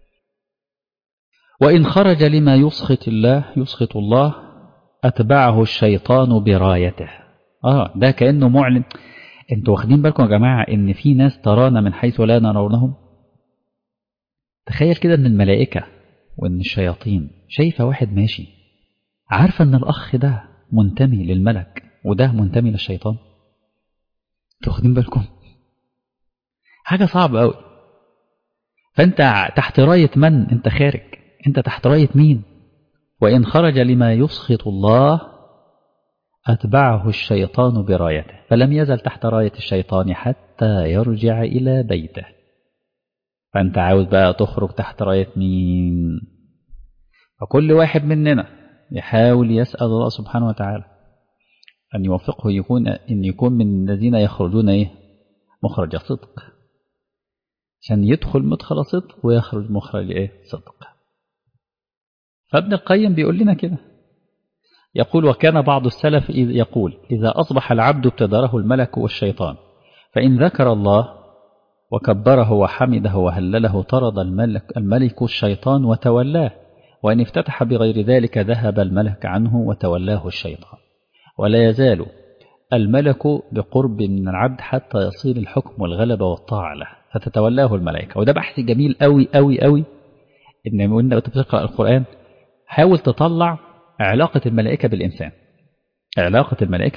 وإن خرج لما يسخط الله أتبعه الشيطان برايته. ده كأنه معلن. انتوا واخدين بالكم يا جماعة ان في ناس ترانا من حيث لا نرونهم؟ تخيل كده ان الملائكة وان الشياطين شايفة واحد ماشي، عارفة ان الأخ ده منتمي للملك وده منتمي للشيطان. واخدين بالكم؟ حاجة صعبة قوي. فأنت تحت راية من؟ أنت خارج، أنت تحت راية مين؟ وإن خرج لما يسخط الله أتبعه الشيطان برايته، فلم يزل تحت راية الشيطان حتى يرجع إلى بيته. فأنت عاوز بقى تخرج تحت راية مين؟ فكل واحد مننا يحاول يسأل الله سبحانه وتعالى أن يوفقه يكون من الذين يخرجون مخرج صدق، عشان يدخل مدخل صدق ويخرج مخرج صدق. فابن القيم بيقول لنا كده، يقول: وكان بعض السلف يقول: إذا أصبح العبد ابتدره الملك والشيطان، فإن ذكر الله وكبره وحمده وهلله طرد الملك الشيطان وتولاه، وإن افتتح بغير ذلك ذهب الملك عنه وتولاه الشيطان، ولا يزال الملك بقرب من العبد حتى يصير الحكم والغلبة والطاعة له فتتولاه الملائكة. وده بحث جميل قوي قوي قوي، إن وإنت بتقرأ القرآن حاول تطلع علاقة الملائكة بالإنسان، علاقة الملائكة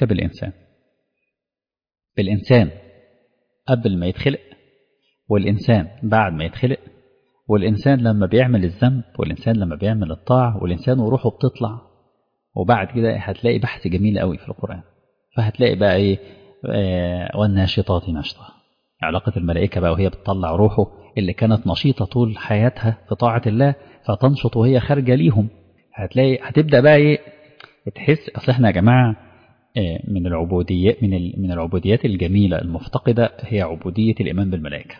بالإنسان قبل ما يتخلق، والإنسان بعد ما يتخلق، والإنسان لما بيعمل الذنب، والإنسان لما بيعمل الطاعة، والإنسان وروحه بتطلع. وبعد كده هتلاقي بحث جميل قوي في القرآن. فهتلاقي بقى والناشطات نشطة، علاقة الملائكة بقى وهي بتطلع روحه اللي كانت نشيطة طول حياتها في طاعة الله فتنشط وهي خارجة ليهم. هتبدأ بقى تحس. أصل احنا يا جماعة من العبوديات الجميلة المفتقدة هي عبودية الإيمان بالملائكة.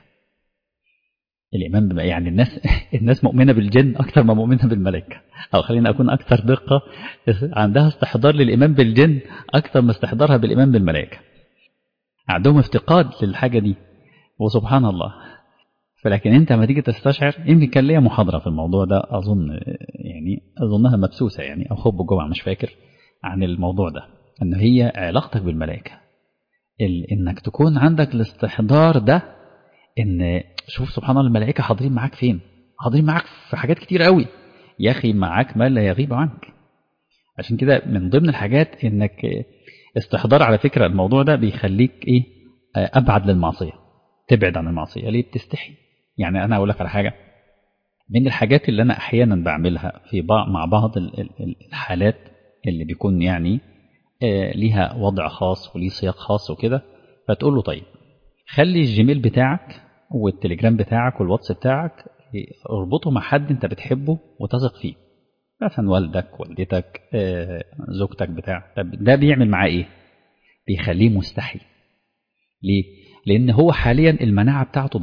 الإيمان يعني الناس مؤمنة بالجن أكثر ما مؤمنة بالملائكة، أو خلينا أكون أكثر دقة، عندها استحضار للإيمان بالجن أكثر ما استحضارها بالإيمان بالملائكة. عندهم افتقاد للحاجة دي، وسبحان الله. فلكن أنت ما تيجي تستشعر، يمكن كان ليا محاضرة في الموضوع ده أظنها مبسوسة أو خب الجمعة مش فاكر، عن الموضوع ده، أن هي علاقتك بالملائكة، إنك تكون عندك الاستحضار ده، إن شوف سبحان الله الملائكة حاضرين معاك فين؟ حاضرين معاك في حاجات كتير قوي يا أخي، معاك ما لا يغيب عنك. عشان كده من ضمن الحاجات إنك استحضار، على فكرة الموضوع ده بيخليك أبعد للمعصية، تبعد عن المعصية. ليه؟ بتستحي. أنا أقول لك على حاجة من الحاجات اللي أنا أحيانا بعملها مع بعض الحالات اللي بيكون ليها وضع خاص وليه سياق خاص وكده. فتقول له طيب خلي الجيميل بتاعك والتليجرام بتاعك والواتس بتاعك اربطه مع حد انت بتحبه وتثق فيه، مثلا والدك، والدتك، زوجتك بتاع. طب ده بيعمل معاه ايه؟ بيخليه مستحي. ليه؟ لان هو حاليا المناعة بتاعته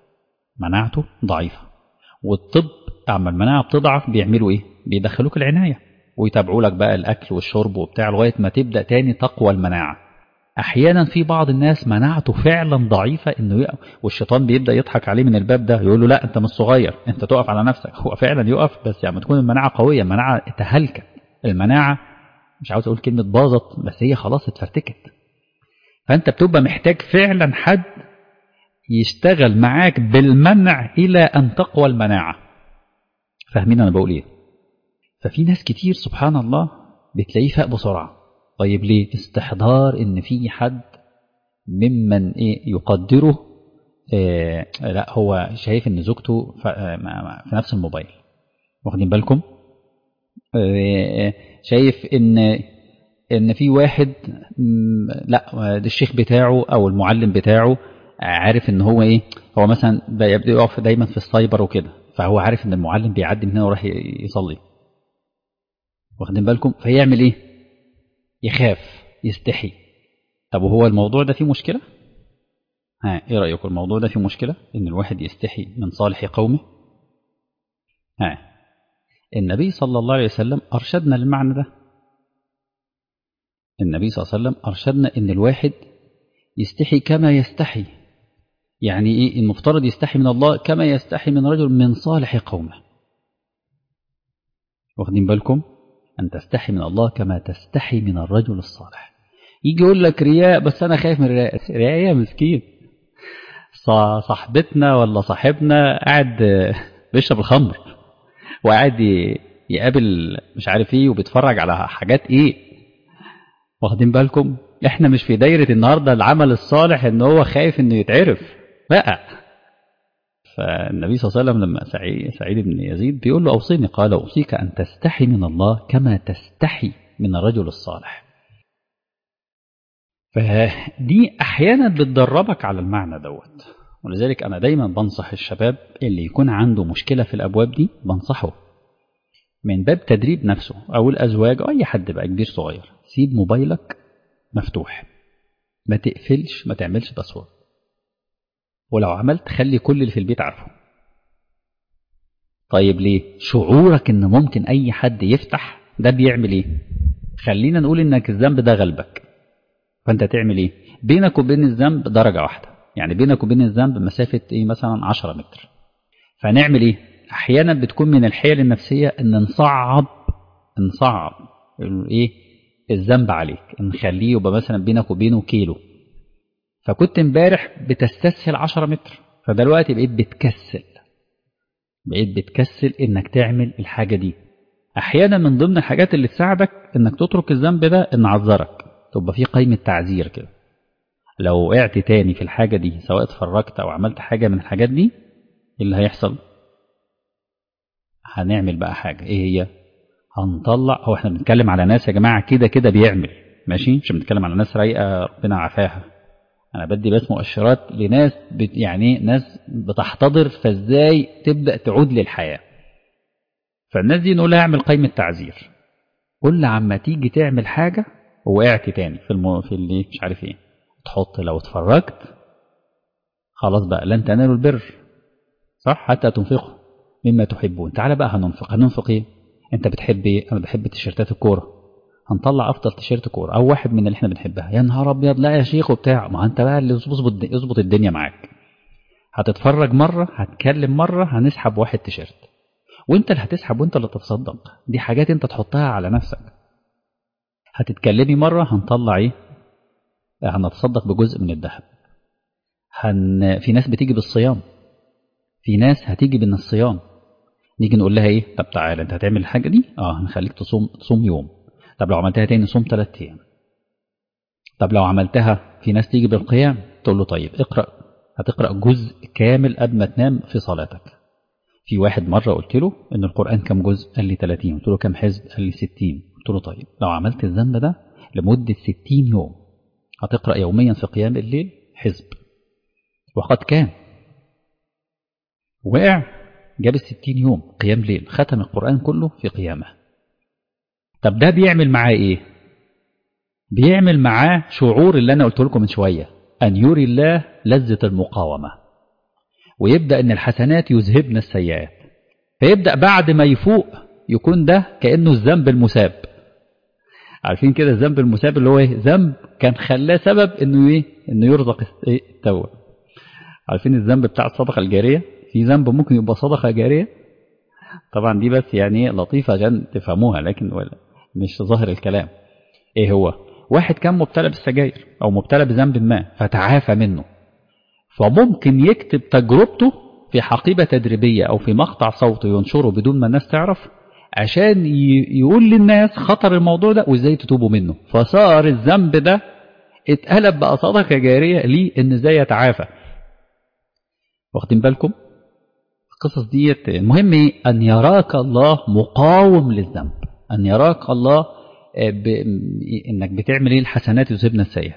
ضعيفة، والطب اما المناعة بتضعف بيعملوا ايه؟ بيدخلوك العناية ويتابعوا لك بقى الاكل والشرب وبتاع لغاية ما تبدأ تاني تقوى المناعة. احيانا في بعض الناس مناعته فعلا ضعيفة، والشيطان بيبدأ يضحك عليه من الباب ده، يقول له لا انت مش صغير، انت تقف على نفسك. هو فعلا يقف، بس تكون المناعة قوية، المناعة تهلكت، المناعة مش عاوز اقول كلمة باظت، بس هي خلاص اتفرتكت. فانت بتبقى محتاج فعلا حد يشتغل معاك بالمنع الى ان تقوى المناعة. فاهمين انا بقول ايه؟ ففي ناس كتير سبحان الله بتلاقيه فاق بسرعة. طيب ليه؟ استحضار ان في حد ممن يقدره. لا هو شايف ان زوجته في نفس الموبايل، واخدين بالكم؟ شايف ان في واحد، لا ده الشيخ بتاعه او المعلم بتاعه عارف ان هو ايه، هو مثلا بيبدأ يقف دايما في السايبر وكده، فهو عارف ان المعلم بيعدي من هنا وراح يصلي، واخدين بالكم؟ فيعمل ايه؟ يخاف، يستحي. طب وهو الموضوع ده فيه مشكلة؟ ها، ايه رأيكم الموضوع ده فيه مشكلة ان الواحد يستحي من صالح قومه؟ ها، النبي صلى الله عليه وسلم أرشدنا للمعنى ده. النبي صلى الله عليه وسلم أرشدنا ان الواحد يستحي كما يستحي، يعني ايه؟ المفترض يستحي من الله كما يستحي من رجل من صالح قومه، واخدين بالكم؟ أن تستحي من الله كما تستحي من الرجل الصالح. يجي يقول لك رياء، بس أنا خايف من الرياء. رياء يا مسكين، صاحبتنا ولا صاحبنا قاعد بيشرب الخمر وقاعد يقابل مش عارف ايه وبيتفرج على حاجات ايه، واخدين بالكم؟ احنا مش في دايرة النهاردة العمل الصالح ان هو خايف انه يتعرف، لا. فالنبي صلى الله عليه وسلم لما سعيد بن يزيد بيقول له أوصيني، قال أوصيك أن تستحي من الله كما تستحي من الرجل الصالح. فدي أحيانا بتدربك على المعنى دوت. ولذلك أنا دايما بنصح الشباب اللي يكون عنده مشكلة في الأبواب دي، بنصحه من باب تدريب نفسه، أو الأزواج أو أي حد بقى كبير صغير، سيب موبايلك مفتوح، ما تقفلش، ما تعملش باسورد، ولو عملت خلي كل اللي في البيت عارفه. طيب ليه؟ شعورك ان ممكن اي حد يفتح ده بيعمل ايه؟ خلينا نقول انك الذنب ده غلبك، فانت تعمل ايه؟ بينك وبين الذنب درجة واحدة، يعني بينك وبين الذنب مسافة ايه؟ مثلا 10 متر. فنعمل ايه؟ احيانا بتكون من الحيل النفسية ان نصعب ايه؟ الذنب عليك، نخليه يبقى مثلا بينك وبينه كيلو. فكنت امبارح بتستسهل 10 متر، فدلوقتي بقيت بتكسل انك تعمل الحاجة دي. احيانا من ضمن الحاجات اللي تساعدك انك تترك الذنب ده ان اعذرك، تبقى في قائمة تعذير كده. لو وقعت تاني في الحاجة دي، سواء اتفرجت او عملت حاجة من الحاجات دي، اللي هيحصل هنعمل بقى حاجة. ايه هي؟ هنطلع، هو احنا بنتكلم على ناس يا جماعة كده بيعمل ماشي، مش بنتكلم على ناس رايقة ربنا عافاها، انا بدي بس مؤشرات لناس يعني ناس بتحتضر، فازاي تبدأ تعود للحياة. فالناس دي نقول لها اعمل قائمة تعذير، كل عما تيجي تعمل حاجة ووقعت تاني في اللي مش عارف ايه، تحط لو اتفرجت خلاص بقى لن تنالوا البر، صح؟ حتى تنفقوا مما تحبون. تعالى بقى هننفق ايه؟ انت بتحب ايه؟ انا بحب تيشيرتات الكورة، هنطلع افضل تيشيرت كورة او واحد من اللي احنا بنحبها. يا نهار ابيض، لا يا شيخ وبتاع، ما انت بقى اللي اظبط الدنيا معاك. هتتفرج مرة، هتكلم مرة، هنسحب واحد تيشيرت، وانت اللي هتسحب وانت اللي تتصدق. دي حاجات انت تحطها على نفسك. هتتكلمي مرة، هنطلع ايه؟ هنتصدق بجزء من الذهب. في ناس بتيجي بالصيام، في ناس هتيجي من الصيام، نيجي نقول لها ايه؟ طب تعالى انت هتعمل الحاجة دي، هنخليك تصوم يوم. طب لو عملتها تاني صوم 3 ايام. طب لو عملتها، في ناس تيجي بالقيام، تقول له طيب هتقرأ جزء كامل قبل ما تنام في صلاتك. في واحد مرة قلت له ان القرآن كم جزء؟ قال لي 30. قلت له كم حزب؟ قال لي 60. قلت له طيب لو عملت الذنب ده لمدة 60 يوم هتقرأ يوميا في قيام الليل حزب. وقد كان وقع، جاب 60 يوم قيام ليل، ختم القرآن كله في قيامه. طب ده بيعمل معاه ايه؟ بيعمل معاه شعور اللي انا قلت لكم من شوية، ان يري الله لذة المقاومة، ويبدأ ان الحسنات يذهبن السيئات، فيبدأ بعد ما يفوق يكون ده كأنه الذنب المساب. عارفين كده الذنب المساب اللي هو ايه؟ ذنب كان خلاه سبب انه ايه؟ انه يرزق التوبة. عارفين الذنب بتاع الصدقة الجارية؟ في ذنب ممكن يبقى صدقة جارية، طبعا دي بس يعني لطيفة عشان تفهموها، لكن مش ظاهر الكلام. ايه هو؟ واحد كان مبتلى بالسجاير او مبتلى بذنب ما فتعافى منه، فممكن يكتب تجربته في حقيبة تدريبية او في مقطع صوتي ينشره بدون ما الناس تعرف، عشان يقول للناس خطر الموضوع ده وازاي تتوبوا منه. فصار الذنب ده اتقلب بقى صدقة جارية ليه، ان ازاي يتعافى. واخدين بالكم؟ القصص ديت المهم ايه؟ ان يراك الله مقاوم للذنب، ان يراك الله انك بتعمل ايه؟ الحسنات يذهبن السيئات.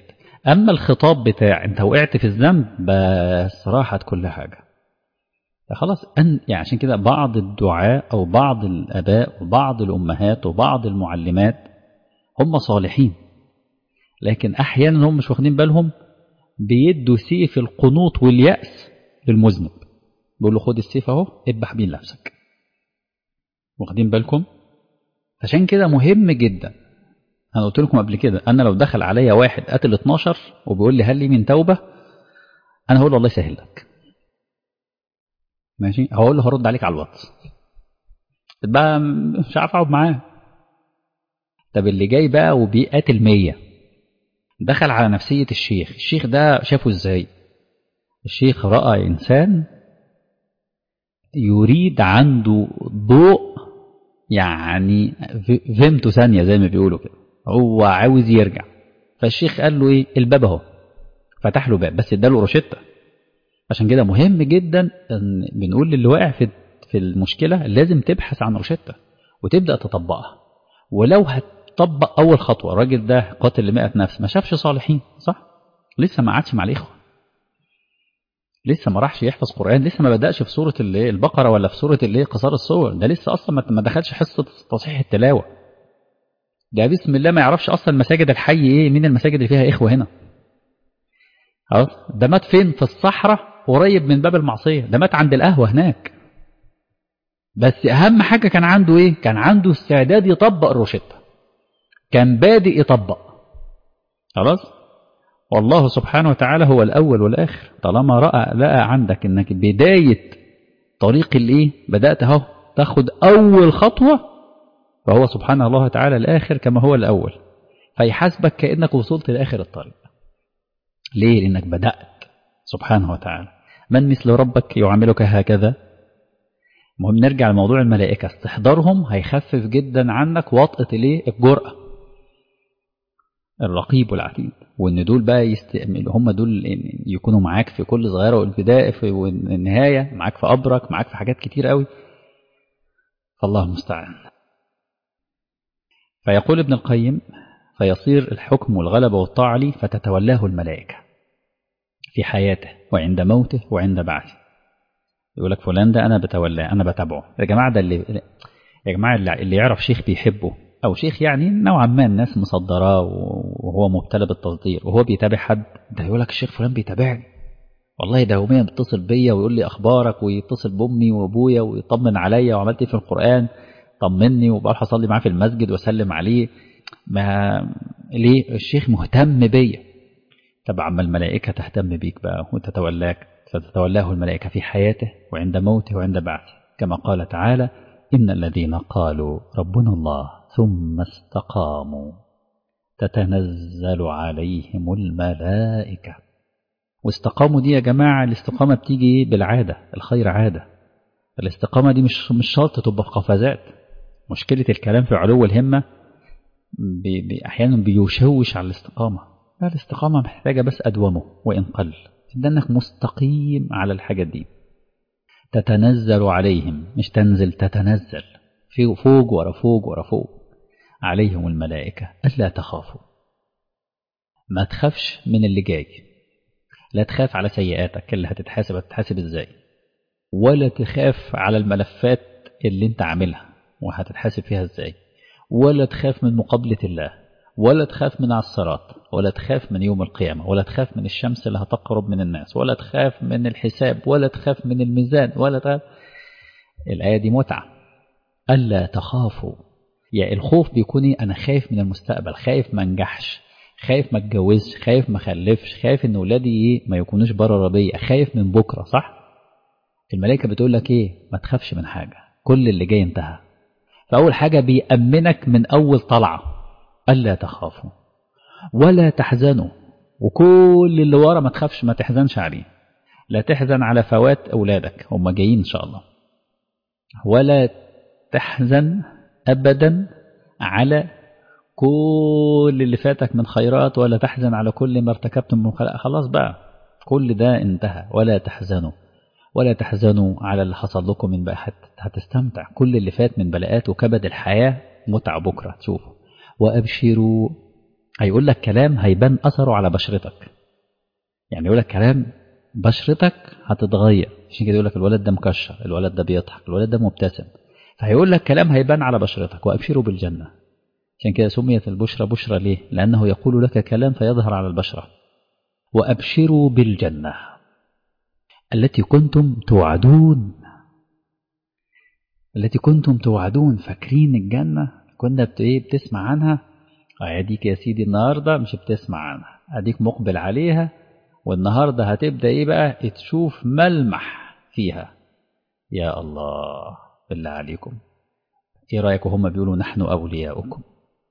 أما الخطاب بتاع أنت وقعت في الذنب بس راحت كل حاجة خلاص. يعني عشان كده بعض الدعاء أو بعض الآباء وبعض الأمهات وبعض المعلمات هم صالحين، لكن أحيانا هم مش واخدين بالهم، بيدوا سيف القنوط واليأس للمذنب، بيقول له خد السيف اهو اذبح بيه نفسك. واخدين بالكم؟ عشان كده مهم جدا. انا قلت لكم قبل كده، انا لو دخل عليا واحد قتل 12 وبيقول لي هل لي من توبه، انا هقول له الله يسهل لك، ماشي، هقول له هرد عليك على الواتس بقى، مش عارف اقعد معاه. طب اللي جاي بقى وبيقاتل 100 دخل على نفسيه الشيخ ده شافه ازاي؟ الشيخ راى انسان يريد عنده ضوء، يعني فهمته ثانيه زي ما بيقولوا كده، هو عاوز يرجع. فالشيخ قال له ايه؟ الباب اهو، فتح له باب بس اداله روشته. عشان كده مهم جدا ان بنقول للي واقع في المشكله لازم تبحث عن روشته وتبدا تطبقها. ولو هتطبق اول خطوه، الراجل ده قاتل ل100 نفس ما شافش صالحين، صح؟ لسه ما قعدش مع الاخوه، لسه ما راحش يحفظ قران، لسه ما بداش في سوره البقره ولا في سوره قصار الصور، ده لسه اصلا ما دخلش حصه تصحيح التلاوه، ده بسم الله ما يعرفش اصلا مساجد الحي ايه، مين المساجد اللي فيها اخوه هنا. خلاص، ده مات فين؟ في الصحراء قريب من باب المعصيه، ده مات عند القهوه هناك. بس اهم حاجه كان عنده ايه؟ كان عنده استعداد يطبق الروشته، كان بادئ يطبق. خلاص، والله سبحانه وتعالى هو الاول والاخر. طالما لقى عندك انك بدايه طريق الايه، بدات اهو تاخد اول خطوه، فهو سبحانه الله تعالى الاخر كما هو الاول، فيحاسبك كانك وصلت لاخر الطريق. ليه؟ لانك بدات سبحانه وتعالى. من مثل ربك يعاملك هكذا. المهم نرجع لموضوع الملائكة، استحضارهم هيخفف جدا عنك وطأة الجرأة، الرقيب والعتيد، وان دول بقى هم دول يكونوا معاك في كل صغيرة والبداية والنهاية، معاك في قبرك، معاك في حاجات كتير قوي، فالله المستعان. فيقول ابن القيم: فيصير الحكم والغلبة والطاعة لي، فتتولاه الملائكة في حياته وعند موته وعند بعثه. يقول لك فلان ده أنا بتولاه، أنا بتابعه. يا جماعة ده يا جماعة اللي يعرف شيخ بيحبه، أو شيخ يعني نوعا ما الناس مصدراه وهو مبتلى بالتصدير وهو بيتابع حد، ده يقول لك الشيخ فلان بيتابعني، والله ده يوميا بيتصل بيا ويقول لي أخبارك، ويتصل بأمي وأبويا ويطمن عليا وعملت إيه في القرآن، طمني، وبروح أصلي معاه في المسجد وأسلم عليه. ما ليه؟ الشيخ مهتم بيا. طب عما الملائكة تهتم بيك بقى وتتولاك، فتتولاه الملائكة في حياته وعند موته وعند بعثه، كما قال تعالى: إن الذين قالوا ربنا الله ثم استقاموا تتنزل عليهم الملائكة. واستقاموا دي يا جماعة، الاستقامة بتيجي بالعادة، الخير عادة. الاستقامة دي مش شرط تبقى في قفزات. مشكلة الكلام في علو الهمة أحيانا بيشوش على الاستقامة. لا، الاستقامة محتاجة بس أدومه وإن قل، ده أنك مستقيم على الحاجة دي. تتنزل عليهم، مش تنزل، تتنزل في فوق ورا فوق ورا فوق عليهم الملائكة ألا تخافوا. ما تخافش من اللي جاي، لا تخاف على سيئاتك اللي هتتحاسب ازاي، ولا تخاف على الملفات اللي انت عاملها وهتتحاسب فيها ازاي، ولا تخاف من مقابلة الله، ولا تخاف من الصراط، ولا تخاف من يوم القيامة، ولا تخاف من الشمس اللي هتقرب من الناس، ولا تخاف من الحساب، ولا تخاف من الميزان، ولا تخاف. الآية دي متعة. ألا تخافوا، يعني الخوف بيكون أنا خايف من المستقبل، خايف ما انجحش، خايف ما اتجوزش، خايف ما خلفش، خايف ان ولادي ما يكونوش بره ربية، خايف من بكرة، صح؟ الملائكة بتقول لك ايه؟ ما تخافش من حاجة، كل اللي جاي انتهى. فأول حاجة بيأمنك من أول طلعة، ألا تخافوا ولا تحزنوا، وكل اللي ورا ما تخافش، ما تحزنش عليه. لا تحزن على فوات أولادك، هم جايين إن شاء الله، ولا تحزن أبدا على كل اللي فاتك من خيرات، ولا تحزن على كل ما ارتكبتم من خلق. خلاص بقى كل ده انتهى. ولا تحزنوا على اللي حصل لكم من بقى، هتستمتع. كل اللي فات من بلاءات وكبد الحياة متع بكرة تشوفه. وأبشروا هيقول لك كلام هيبان أثره على بشرتك. يعني يقول لك كلام بشرتك هتتغير، عشان كده يقول لك الولد ده مكشر، الولد ده بيضحك، الولد ده مبتسم. فهيقول لك كلام هيبان على بشرتك. وأبشروا بالجنة، عشان كده سميت البشرى بشرى ليه؟ لأنه يقول لك كلام فيظهر على البشرة. وأبشروا بالجنة التي كنتم توعدون، التي كنتم توعدون. فاكرين الجنة كنا بتسمع عنها؟ اديك يا سيدي النهاردة مش بتسمع عنها، اديك مقبل عليها، والنهاردة هتبدأ ايه بقى؟ تشوف ملمح فيها. يا الله بالله عليكم، ايه رأيكم؟ هم بيقولوا نحن أولياؤكم،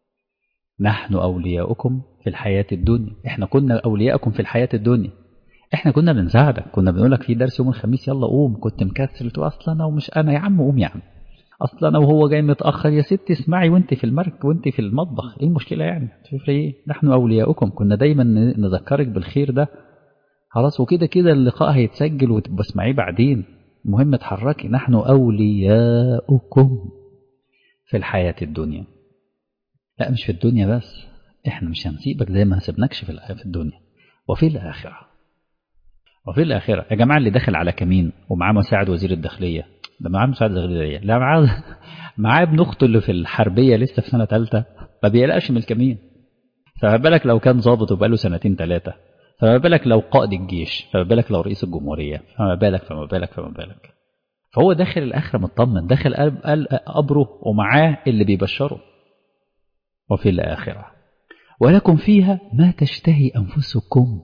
نحن أولياؤكم في الحياة الدنيا. احنا كنا أولياءكم في الحياة الدنيا، احنا كنا بنساعدك، كنا بنقولك في درس يوم الخميس يلا قوم، كنت مكسل تقول اصلا انا ومش انا. يا عم قوم يا عم، اصلا انا وهو جاي متاخر. يا ست اسمعي وانت في المركب وانت في المطبخ، ايه المشكله يعني؟ تشوف ايه؟ نحن اولياؤكم، كنا دايما نذكرك بالخير ده. خلاص وكده كده اللقاء هيتسجل وتبقى اسمعيه بعدين، المهم اتحركي. نحن اولياؤكم في الحياه الدنيا. لا مش في الدنيا بس، احنا مش هنسيبك زي ما هسيبناكش في الدنيا، وفي الاخره. وفي الآخرة يا جماعة، اللي داخل على كمين ومعاه مساعد وزير الداخلية، ده معاه مساعد الداخلية، لا معاه ابن أخته اللي في الحربية لسه في سنة ثالثة، ما بيقلقش من الكمين. فما بالك لو كان ضابط وبقاله سنتين ثلاثة؟ فما بالك لو قائد الجيش؟ فما بالك لو رئيس الجمهورية؟ فما بالك. فهو داخل الآخرة مطمن، داخل قبره ومعاه اللي بيبشره. وفي الآخرة ولكم فيها ما تشتهي أنفسكم.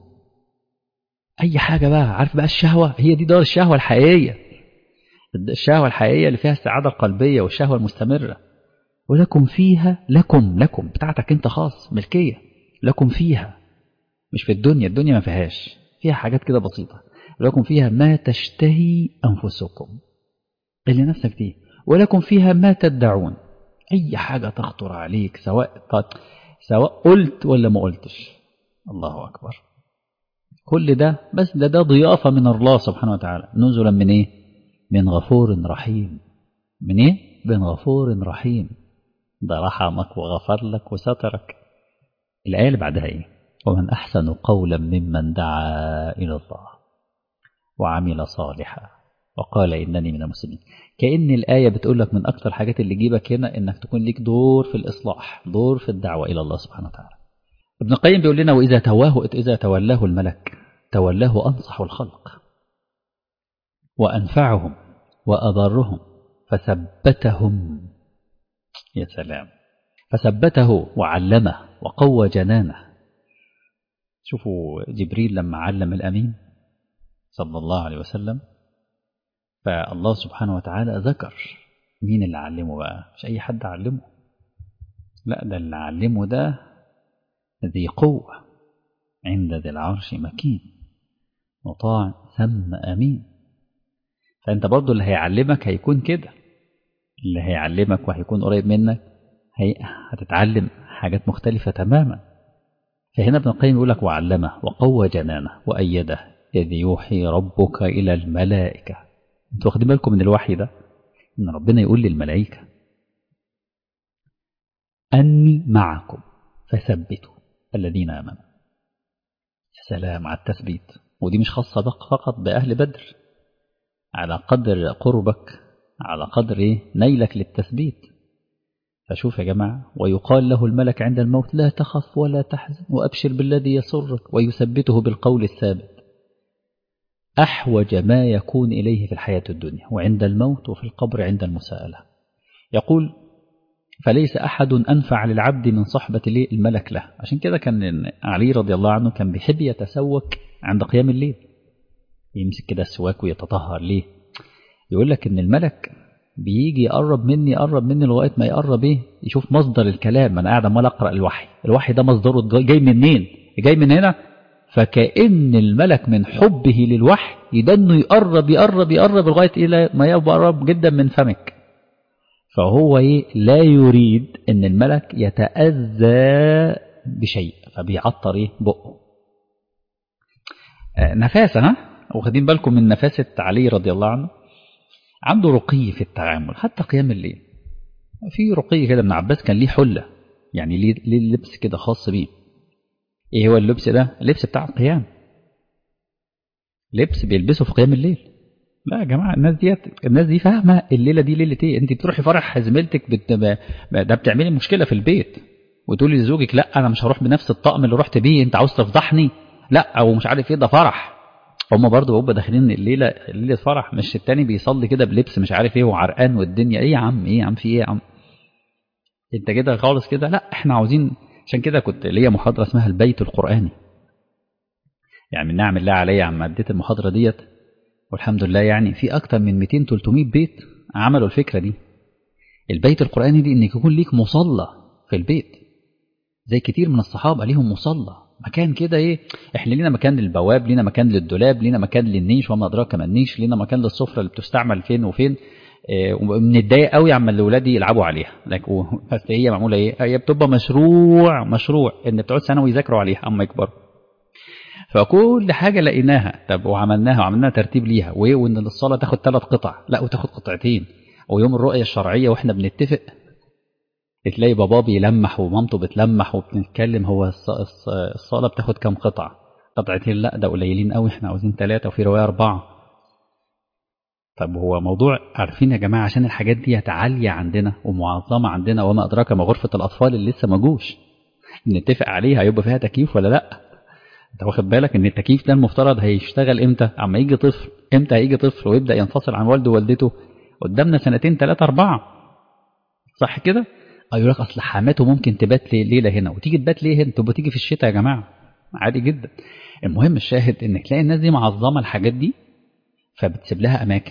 أي حاجة بقى، عارف بقى الشهوة، هي دي دار الشهوة الحقيقية، الشهوة الحقيقية اللي فيها السعادة القلبية والشهوة المستمرة. ولكم فيها، لكم بتاعتك انت خاص، ملكية لكم فيها. مش في الدنيا، الدنيا ما فيهاش، فيها حاجات كده بسيطة. ولكم فيها ما تشتهي أنفسكم، اللي نفسك دي. ولكم فيها ما تدعون، أي حاجة تخطر عليك، سواء قلت ولا ما قلتش. الله أكبر. كل ده بس ده ضيافة من الله سبحانه وتعالى، نزلا من ايه؟ من غفور رحيم. من ايه؟ من غفور رحيم. ده رحمك وغفر لك وسترك. الآية اللي بعدها ايه؟ ومن أحسن قولا ممن دعا إلى الله وعمل صالحا وقال إنني من المسلمين. كأن الآية بتقول لك من أكثر الحاجات اللي جيبك هنا إنك تكون ليك دور في الإصلاح، دور في الدعوة إلى الله سبحانه وتعالى. ابن القيم بيقول لنا إذا تولاه الملك تولاه أنصح الخلق وأنفعهم وأضرهم فثبتهم. يا سلام، فثبته وعلمه وقوى جنانه. شوفوا جبريل لما علم الأمين صلى الله عليه وسلم، فالله سبحانه وتعالى ذكر مين اللي علمه بقى. مش أي حد علمه، لا ده اللي علمه ده ذي قوة عند ذي العرش مكين مطاع ثم أمين. فأنت برضو اللي هيعلمك هيكون كده، اللي هيعلمك وهيكون قريب منك هتتعلم حاجات مختلفة تماما. فهنا ابن القيم يقول لك وعلمه وقوى جنانه وأيده إذ يوحي ربك إلى الملائكة. انتوا واخدين بالكم من الوحي ده؟ إن ربنا يقول للملائكة أني معكم فثبتوا الذين آمنوا. يا سلام على التثبيت. ودي مش خاصة فقط بأهل بدر، على قدر قربك على قدر نيلك للتثبيت. فشوف يا جماعة، ويقال له الملك عند الموت لا تخف ولا تحزن وأبشر بالذي يسرك ويثبته بالقول الثابت. أحوج ما يكون إليه في الحياة الدنيا وعند الموت وفي القبر عند المساءلة. يقول فليس أحد أنفع للعبد من صحبة الملك له. عشان كده كان علي رضي الله عنه كان بيحب يتسوك عند قيام الليل، يمسك كده السواك ويتطهر. ليه؟ يقول لك إن الملك بيجي يقرب مني لغاية ما يقرب يشوف مصدر الكلام. أنا قاعد عمال أقرأ الوحي ده مصدره جاي منين؟ جاي من هنا. فكأن الملك من حبه للوحي يدنه يقرب لغاية إلى ما يقرب جدا من فمك. فهو لا يريد أن الملك يتأذى بشيء، فبيعطر بقه. نفاسة، واخدين بالكم من نفاسة علي رضي الله عنه؟ عنده رقي في التعامل حتى قيام الليل. في رقي كده. ابن عباس كان ليه حلة، يعني ليه لبس كده خاص بيه. ايه هو اللبس ده؟ اللبس بتاع القيام، لبس بيلبسه في قيام الليل. لا يا جماعه، الناس دي فاهمه الليله دي ليله ايه. انت بتروحي فرح زميلتك ده بتعملي مشكله في البيت، وتقولي لزوجك لا انا مش هروح بنفس الطقم اللي رحت بيه، انت عاوز تفضحني، لا او مش عارف ايه، ده فرح. هم برضه بيبقوا داخلين ليله فرح، مش التاني بيصلي كده بلبس مش عارف ايه وعرقان والدنيا ايه يا عم، ايه يا عم، في ايه يا عم، انت كده خالص كده. لا احنا عاوزين، عشان كده كنت ليا محاضره اسمها البيت القراني، يعني من نعم الله عليا عم اديت المحاضره ديت، والحمد لله يعني في اكتر من 200 300 بيت عملوا الفكره دي. البيت القراني دي انك يكون ليك مصلى في البيت، زي كتير من الصحابه ليهم مصلى، مكان كده ايه. احنا لينا مكان للبواب، لينا مكان للدولاب، لينا مكان للنيش وما ادراك ما النيش، لينا مكان للسفره اللي بتستعمل فين وفين. وبنتضايق قوي عما الاولاد يلعبوا عليها، لكن بس هي معموله ايه، هي بتبقى مشروع ان بتوع ثانوي يذاكروا عليها اما يكبروا. فكل حاجه لقيناها، طب وعملناها ترتيب ليها، وان الصلاه تاخد 3 قطع، لا وتاخد قطعتين. ويوم الرؤيه الشرعيه واحنا بنتفق تلاقي بابا بيلمح ومامته بتلمح وبنتكلم، هو الصلاه بتاخد كام قطعه؟ قطعتين؟ لا ده قليلين قوي، احنا عاوزين 3 وفي روايه 4. طب هو موضوع، عارفين يا جماعه عشان الحاجات دي عاليه عندنا ومعظمه عندنا، وما ادراك ما غرفه الاطفال اللي لسه ما جوش، نتفق عليها هيبقى فيها تكييف ولا لا. انت واخد بالك ان التكييف ده المفترض هيشتغل امتى؟ اما يجي طفل، امتى هيجي طفل ويبدا ينفصل عن والده ووالدته؟ قدامنا 2 3 4، صح كده؟ يقول لك اصل حماته ممكن تبات ليله هنا، وتيجي تبات ليه هنا؟ تبقى تيجي في الشتاء يا جماعه، عادي جدا. المهم الشاهد انك تلاقي الناس دي معظمه الحاجات دي، فبتسيب لها اماكن.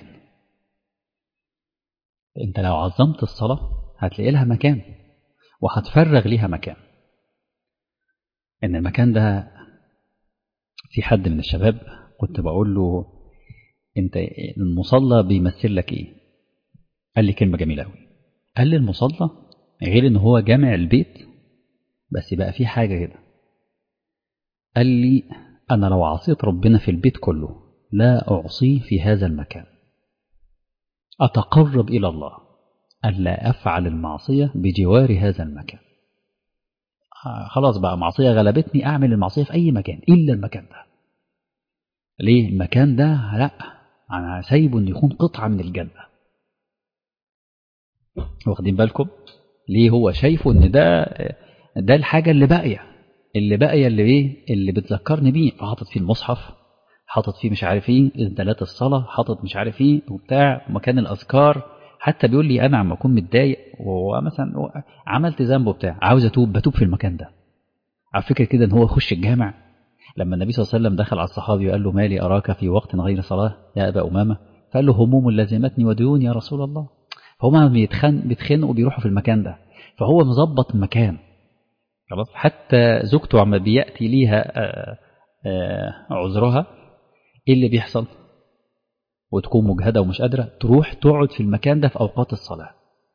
انت لو عظمت الصلاه هتلاقي لها مكان، وهتفرغ ليها مكان. ان المكان ده، في حد من الشباب كنت بقول له انت المصلى بيمثل لك ايه؟ قال لي كلمه جميله قوي، قال لي المصلى غير ان هو جامع البيت، بس بقى في حاجه كده. قال لي انا لو عصيت ربنا في البيت كله لا اعصيه في هذا المكان، اتقرب الى الله الا افعل المعصيه بجوار هذا المكان. خلاص بقى معصيه غلبتني، اعمل المعصيه في اي مكان الا المكان ده. ليه المكان ده؟ لا انا سايبه انه يكون قطعه من الجنه. واخدين بالكم؟ ليه؟ هو شايفه ان ده الحاجه اللي باقيه اللي ايه، اللي بتذكرني بيه، فحاطط فيه المصحف، حاطط فيه مش عارف ايه اذدالات الصلاه، حاطط مش عارف ايه وبتاع مكان الاذكار. حتى بيقول لي انا عم اكون متضايق ومثلا عملت ذنب وبتاع عاوز اتوب، بتوب في المكان ده. على فكره كده ان هو يخش الجامع. لما النبي صلى الله عليه وسلم دخل على الصحابي وقال له مالي اراك في وقت غير صلاه يا ابا امامه، فقال له هموم لازمتني وديون يا رسول الله. فهم بيتخنقوا بيروحوا في المكان ده، فهو مظبط المكان خلاص. حتى زوجته عما بيأتي ليها عذرها، ايه اللي بيحصل؟ وتكون مجهدة ومش قادرة، تروح تقعد في المكان ده في أوقات الصلاة،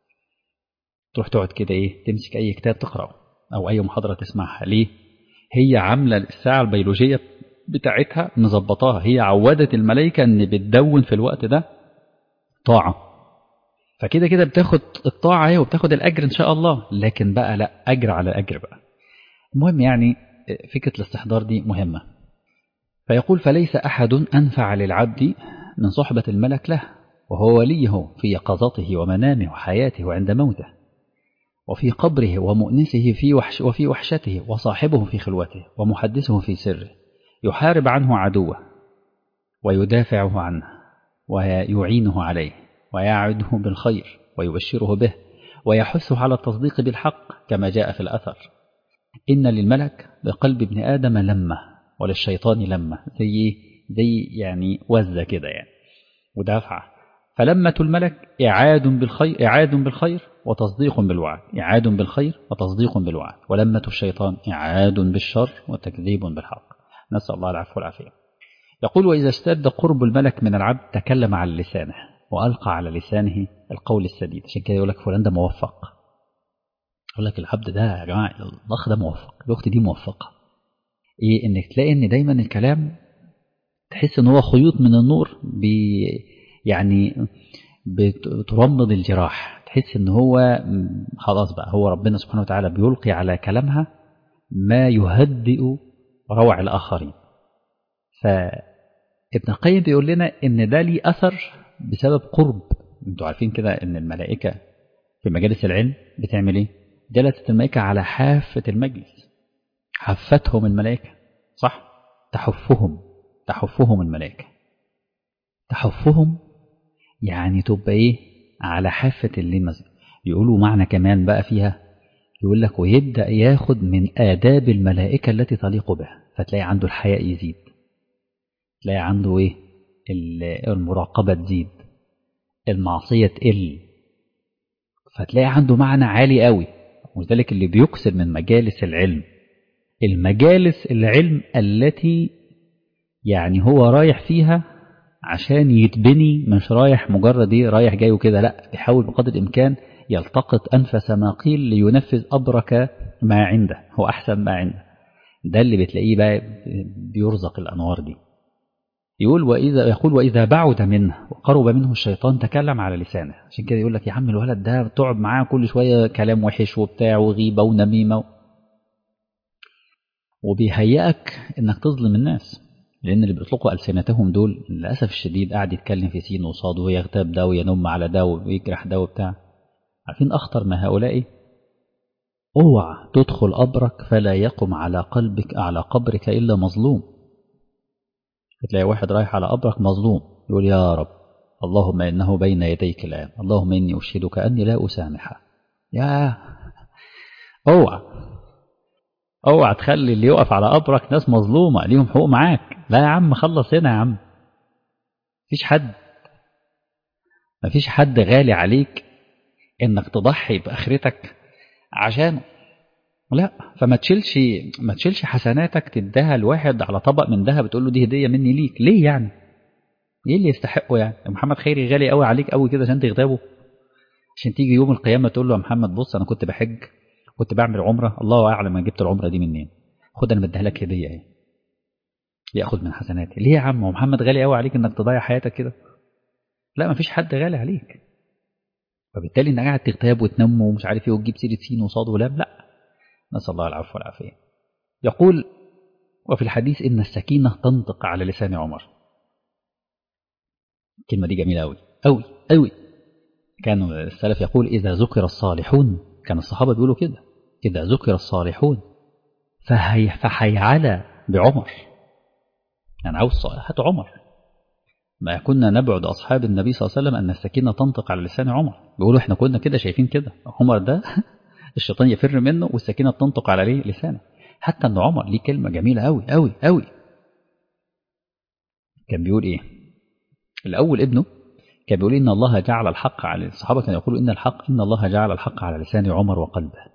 تروح تقعد كده ايه، تمسك أي كتاب تقرأه أو أي محاضرة تسمعها. ليه؟ هي عاملة الساعة البيولوجية بتاعتها مظبطاها، هي عودت الملائكة ان بتدون في الوقت ده طاعة، فكده كده بتاخد الطاعة اهي وبتاخد الأجر إن شاء الله. لكن بقى لا، أجر على أجر بقى. المهم يعني فكرة الاستحضار دي مهمة. فيقول فليس أحد أنفع للعبد من صحبة الملك له، وهو وليه في يقظته ومنامه وحياته وعند موته، وفي قبره ومؤنسه وفي وحشته، وصاحبه في خلوته ومحدثه في سره، يحارب عنه عدوه ويدافعه عنه ويعينه عليه ويعده بالخير ويبشره به ويحثه على التصديق بالحق، كما جاء في الأثر إن للملك بقلب ابن آدم لمة وللشيطان لمة، زي يعني وزة كده يعني ودافعة. فلمة الملك إعاد بالخير وتصديق بالوعد، إعاد بالخير وتصديق بالوعد. ولمة الشيطان إعاد بالشر وتكذيب بالحق، نسأل الله العفو والعافية. يقول وإذا اشتد قرب الملك من العبد تكلم على لسانه وألقى على لسانه القول السديد. عشان كده يقول لك فلان ده موفق، يقول لك العبد ده يا جماعة الأخ ده موفق، الأخت دي موفقة. إيه؟ إنك تلاقي إن دايما الكلام تحس إن هو خيوط من النور يعني بترمض الجراح، تحس إن هو خلاص بقى هو ربنا سبحانه وتعالى بيلقي على كلامها ما يهدئ روع الآخرين. فابن القيم بيقول لنا إن ده ليه أثر بسبب قرب. انتوا عارفين كده إن الملائكة في مجالس العلم بتعمل إيه؟ جلست الملائكة على حافة المجلس، حفتهم الملائكة، صح؟ تحفهم الملائكة، تحفهم يعني تبقى إيه؟ على حافة المسجد. يقولوا معنى كمان بقى فيها، يقول لك ويبدأ ياخد من آداب الملائكة التي تليق به، فتلاقي عنده الحياء يزيد، تلاقي عنده إيه؟ المراقبة تزيد، المعصية تقل، فتلاقي عنده معنى عالي قوي. وذلك اللي بيكسر من مجالس العلم، المجالس العلم التي يعني هو رايح فيها عشان يتبني، مش رايح مجرد ايه رايح جاي وكده، لا، بيحاول بقدر الامكان يلتقط انفس ما قيل لينفذ ابرك ما عنده، هو احسن ما عنده. ده اللي بتلاقيه بقى بيرزق الانوار دي. يقول واذا بعد منه وقرب منه الشيطان تكلم على لسانه. عشان كده يقول لك يا عم الولد ده تقعد معاه كل شويه كلام وحش وبتاع وغيبه ونميمه، وبيهيئك انك تظلم الناس، لان اللي بيطلقوا السنتهم دول للاسف الشديد قاعد يتكلم في سين وصاد ويغتاب ده وينم على ده ويجرح ده وبتاع. عارفين اخطر ما هؤلاء؟ اوعى تدخل قبرك فلا يقم على قبرك الا مظلوم. تلاقي واحد رايح على قبرك مظلوم يقول يا رب اللهم انه بين يديك الان، اللهم اني اشهدك اني لا اسامحه. يا اوعى تخلي اللي يقف على قبرك ناس مظلومه ليهم حقوق معاك. لا يا عم، خلص هنا يا عم. مفيش حد غالي عليك انك تضحي باخرتك عشانه. لا، فما تشيلش حسناتك تديها لواحد على طبق من ذهب بتقول له دي هديه مني ليك. ليه يعني؟ ايه اللي يستحقه يعني؟ محمد خيري غالي قوي عليك قوي كده عشان تغتابه؟ عشان تيجي يوم القيامه تقول له يا محمد بص انا كنت بحج، كنت بعمل عمره، الله اعلم انا جبت العمره دي منين، خد انا بديها لك هديه اهي، ياخد من حسناتي. ليه يا عم؟ هو محمد غالي قوي عليك انك تضيع حياتك كده؟ لا، مفيش حد غالي عليك. فبالتالي انك قاعد تغتاب وتنم ومش عارف ايه وتجيب سيره سين وصاد ولام، لا، نسال الله العفو والعافيه. يقول وفي الحديث ان السكينه تنطق على لسان عمر. الكلمه دي جميله قوي قوي قوي. كان السلف يقول اذا ذكر الصالحون، كان الصحابه بيقولوا كده، اذا ذكر الصالحون فحيعلى بعمر. يعني عاوز هات عمر. ما كنا نبعد أصحاب النبي صلى الله عليه وسلم أن السكينة تنطق على لسان عمر. بيقولوا إحنا كنا كده شايفين كده عمر ده الشيطان يفر منه والسكينة تنطق على لسانه. حتى أن عمر ليه كلمة جميلة أوي أوي أوي. كان بيقول إيه؟ الأول ابنه كان بيقول إن الله جعل الحق على الصحابة، كانوا يقولوا إن الله جعل الحق على لسان عمر وقلبه.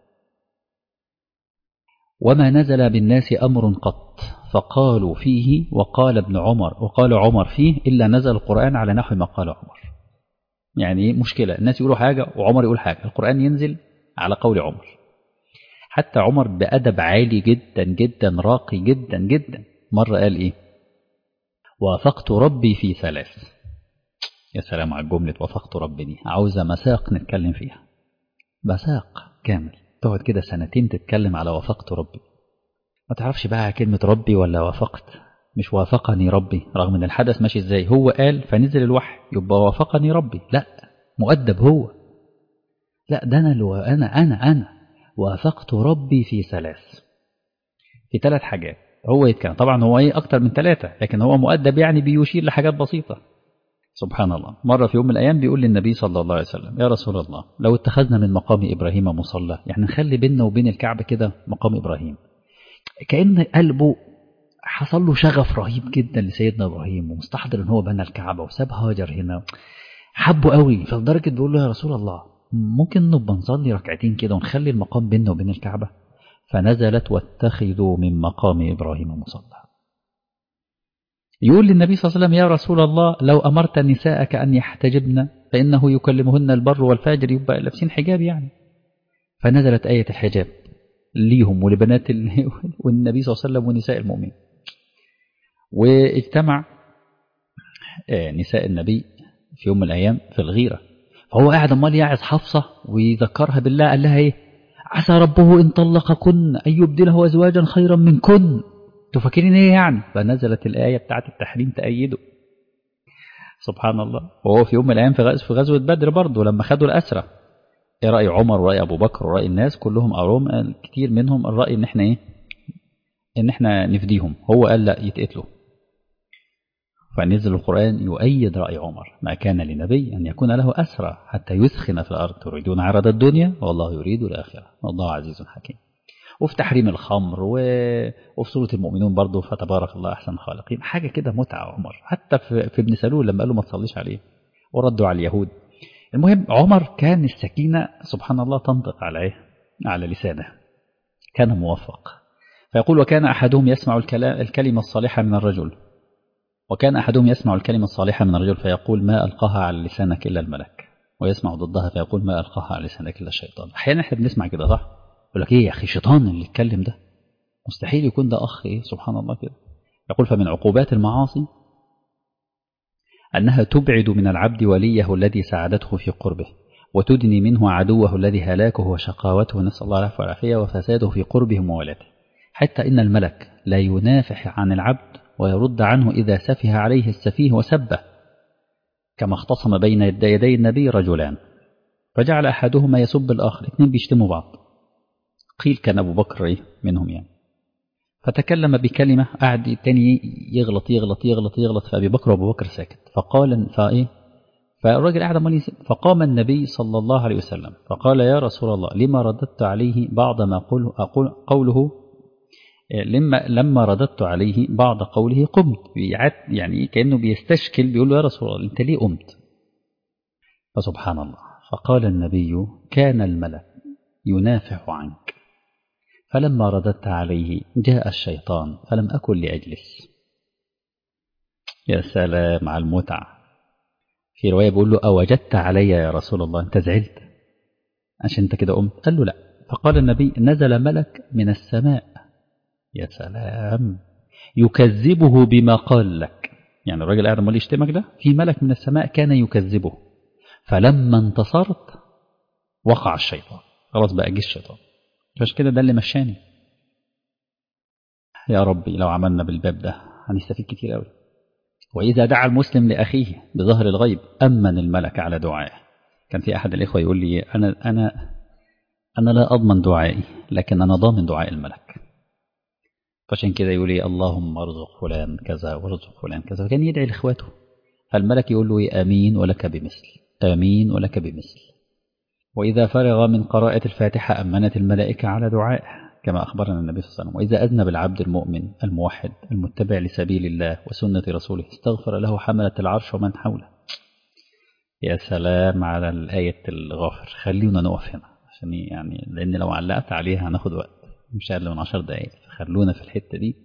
وما نزل بالناس أمر قط فقالوا فيه وقال ابن عمر وقال عمر فيه إلا نزل القرآن على نحو ما قال عمر. يعني مشكلة الناس يقولوا حاجة وعمر يقول حاجة، القرآن ينزل على قول عمر. حتى عمر بأدب عالي جدا جدا راقي جدا جدا مرة قال إيه؟ وافقت ربي في ثلاث. يا سلام على الجملة وافقت ربي دي، عاوزة مساق نتكلم فيها، مساق كامل تقعد كده سنتين تتكلم على وافقت ربي. ما تعرفش بقى كلمة ربي ولا وافقت، مش وافقني ربي رغم ان الحدث ماشي ازاي، هو قال فنزل الوحي يبقى وافقني ربي، لا، مؤدب هو، لا ده انا وافقت ربي في ثلاث حاجات. هو يتكلم طبعا هو ايه اكتر من ثلاثة، لكن هو مؤدب يعني بيشير لحاجات بسيطة. سبحان الله. مرة في يوم من الأيام بيقول للنبي صلى الله عليه وسلم يا رسول الله لو اتخذنا من مقام إبراهيم مصلى، يعني نخلي بيننا وبين الكعبة كده مقام إبراهيم. كأن قلبه حصل له شغف رهيب جدا لسيدنا إبراهيم، ومستحضر ان هو بنى الكعبة وساب هاجر هنا، حبه قوي فلدرجة بيقول له يا رسول الله ممكن نبقى نصلي ركعتين كده ونخلي المقام بيننا وبين الكعبة؟ فنزلت واتخذوا من مقام إبراهيم مصلى. يقول للنبي صلى الله عليه وسلم يا رسول الله لو أمرت نساءك أن يحتجبن فإنه يكلمهن البر والفاجر، يبقى لابسين حجاب يعني. فنزلت آية الحجاب ليهم ولبنات والنبي صلى الله عليه وسلم ونساء المؤمنين. واجتمع نساء النبي في يوم من الأيام في الغيرة، فهو قاعد امال يعظ حفصة ويذكرها بالله، قال لها ايه؟ عسى ربه إن طلقكن أن يبدله أزواجا خيرا منكن. انتوا فاكرين ايه يعني؟ فنزلت الآية بتاعت التحريم تأيده. سبحان الله. وهو في يوم من الأيام في غزوة بدر برضه لما خدوا الأسرى، ايه رأي عمر ورأي أبو بكر ورأي الناس كلهم أروم كتير منهم الرأي إن احنا ايه، إن احنا نفديهم. هو قال لا، يتقتلوا. فنزل القرآن يؤيد رأي عمر: ما كان لنبي أن يكون له أسرى حتى يثخن في الأرض تريدون عرض الدنيا والله يريد الآخرة والله عزيز حكيم. وفي تحريم الخمر وفي سورة المؤمنون برضه فتبارك الله أحسن الخالقين. حاجة كده متعة عمر. حتى في ابن سلول لما قالوا ما تصليش عليه وردوا على اليهود. المهم عمر كان السكينة سبحان الله تنطق على ايه، على لسانه، كان موفق. فيقول: وكان أحدهم يسمع الكلمة الصالحة من الرجل، وكان أحدهم يسمع الكلمة الصالحة من الرجل فيقول: ما ألقاها على لسانك إلا الملك، ويسمع ضدها فيقول: ما ألقاها على لسانك إلا الشيطان. أحيانا احنا بنسمع كده صح؟ يقول لك: إيه يا أخي، شيطان اللي يتكلم ده، مستحيل يكون ده أخ. إيه سبحان الله كده. يقول: فمن عقوبات المعاصي أنها تبعد من العبد وليه الذي ساعدته في قربه، وتدني منه عدوه الذي هلاكه وشقاوته، نسأل الله العفو والعافية، وفساده في قربه وموالاته، حتى إن الملك لا ينافح عن العبد ويرد عنه إذا سفه عليه السفيه وسبه. كما اختصم بين يدي النبي رجلان فجعل أحدهما يسب الآخر، اثنين بيشتموا بعض. قيل كان أبو بكر منهم يعني. فتكلم بكلمة، قعد التاني يغلط يغلط يغلط يغلط، فأبي بكر وأبو بكر ساكت. فقال فالراجل قاعد عمال يسب. فقام النبي صلى الله عليه وسلم فقال: يا رسول الله، لما رددت عليه بعض ما قوله، لما رددت عليه بعض قوله قمت. يعني كأنه بيستشكل، بيقول له: يا رسول الله أنت ليه قمت؟ فسبحان الله. فقال النبي: كان الملك ينافح عنك، فلما رددت عليه جاء الشيطان فلم أكن لأجلس. يا سلام على المتعة. في رواية بيقول له: أوجدت علي يا رسول الله، أنت زعلت عشان أنت كده قمت؟ قال له: لا. فقال النبي: نزل ملك من السماء، يا سلام، يكذبه بما قال لك. يعني الراجل قاعد عمال يشتمك ده، في ملك من السماء كان يكذبه، فلما انتصرت وقع الشيطان، خلاص بقى جه الشيطان. مش كده ده اللي مشاني. يا ربي لو عملنا بالباب ده هنستفيد كتير قوي. وإذا دعا المسلم لأخيه بظهر الغيب أمن الملك على دعائه. كان في أحد الإخوة يقول لي: أنا لا أضمن دعائي، لكن أنا ضامن دعاء الملك. فعشان كده يقول لي: اللهم ارزق فلان كذا وارزق فلان كذا، وكان يدعي لإخواته. فالملك يقول له: آمين ولك بمثل، آمين ولك بمثل. وإذا فرغ من قراءة الفاتحة أمنت الملائكة على دعائه، كما أخبرنا النبي صلى الله عليه وسلم. وإذا أذنب العبد المؤمن الموحد المتبع لسبيل الله وسنة رسوله استغفر له حملة العرش ومن حوله. يا سلام على الآية الغافر. خلينا نقف هنا عشان يعني، لأن لو علقت عليها هناخد وقت مش أقل من 10 دقائق، فخلونا في الحتة دي.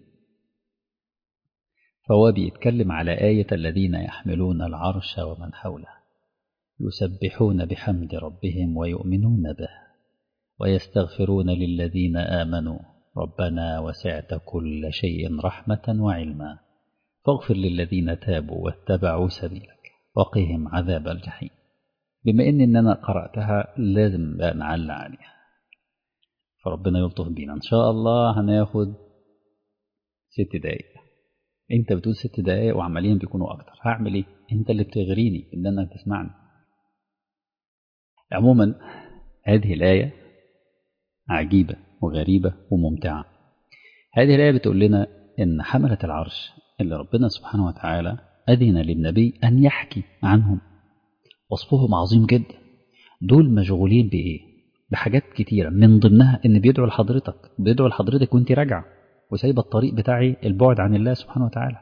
فهو بيتكلم على آية: الذين يحملون العرش ومن حوله يسبحون بحمد ربهم ويؤمنون به ويستغفرون للذين آمنوا ربنا وسعت كل شيء رحمة وعلما فاغفر للذين تابوا واتبعوا سبيلك وقهم عذاب الجحيم. بما إن أنا قرأتها لازم بقى نعلق عليها، فربنا يلطف بينا إن شاء الله. هناخد 6 دقايق. أنت بتقول 6 دقايق وعمالين بيكونوا أكتر، هعمل إيه؟ أنت اللي بتغريني إن أنا تسمعني. عموما هذه الآية عجيبة وغريبة وممتعة. هذه الآية بتقول لنا إن حملة العرش اللي ربنا سبحانه وتعالى أذن للنبي أن يحكي عنهم، وصفهم عظيم جدا. دول مشغولين بإيه؟ بحاجات كتيرة، من ضمنها إن بيدعوا لحضرتك وانت راجعة وسايبة الطريق بتاعي البعد عن الله سبحانه وتعالى،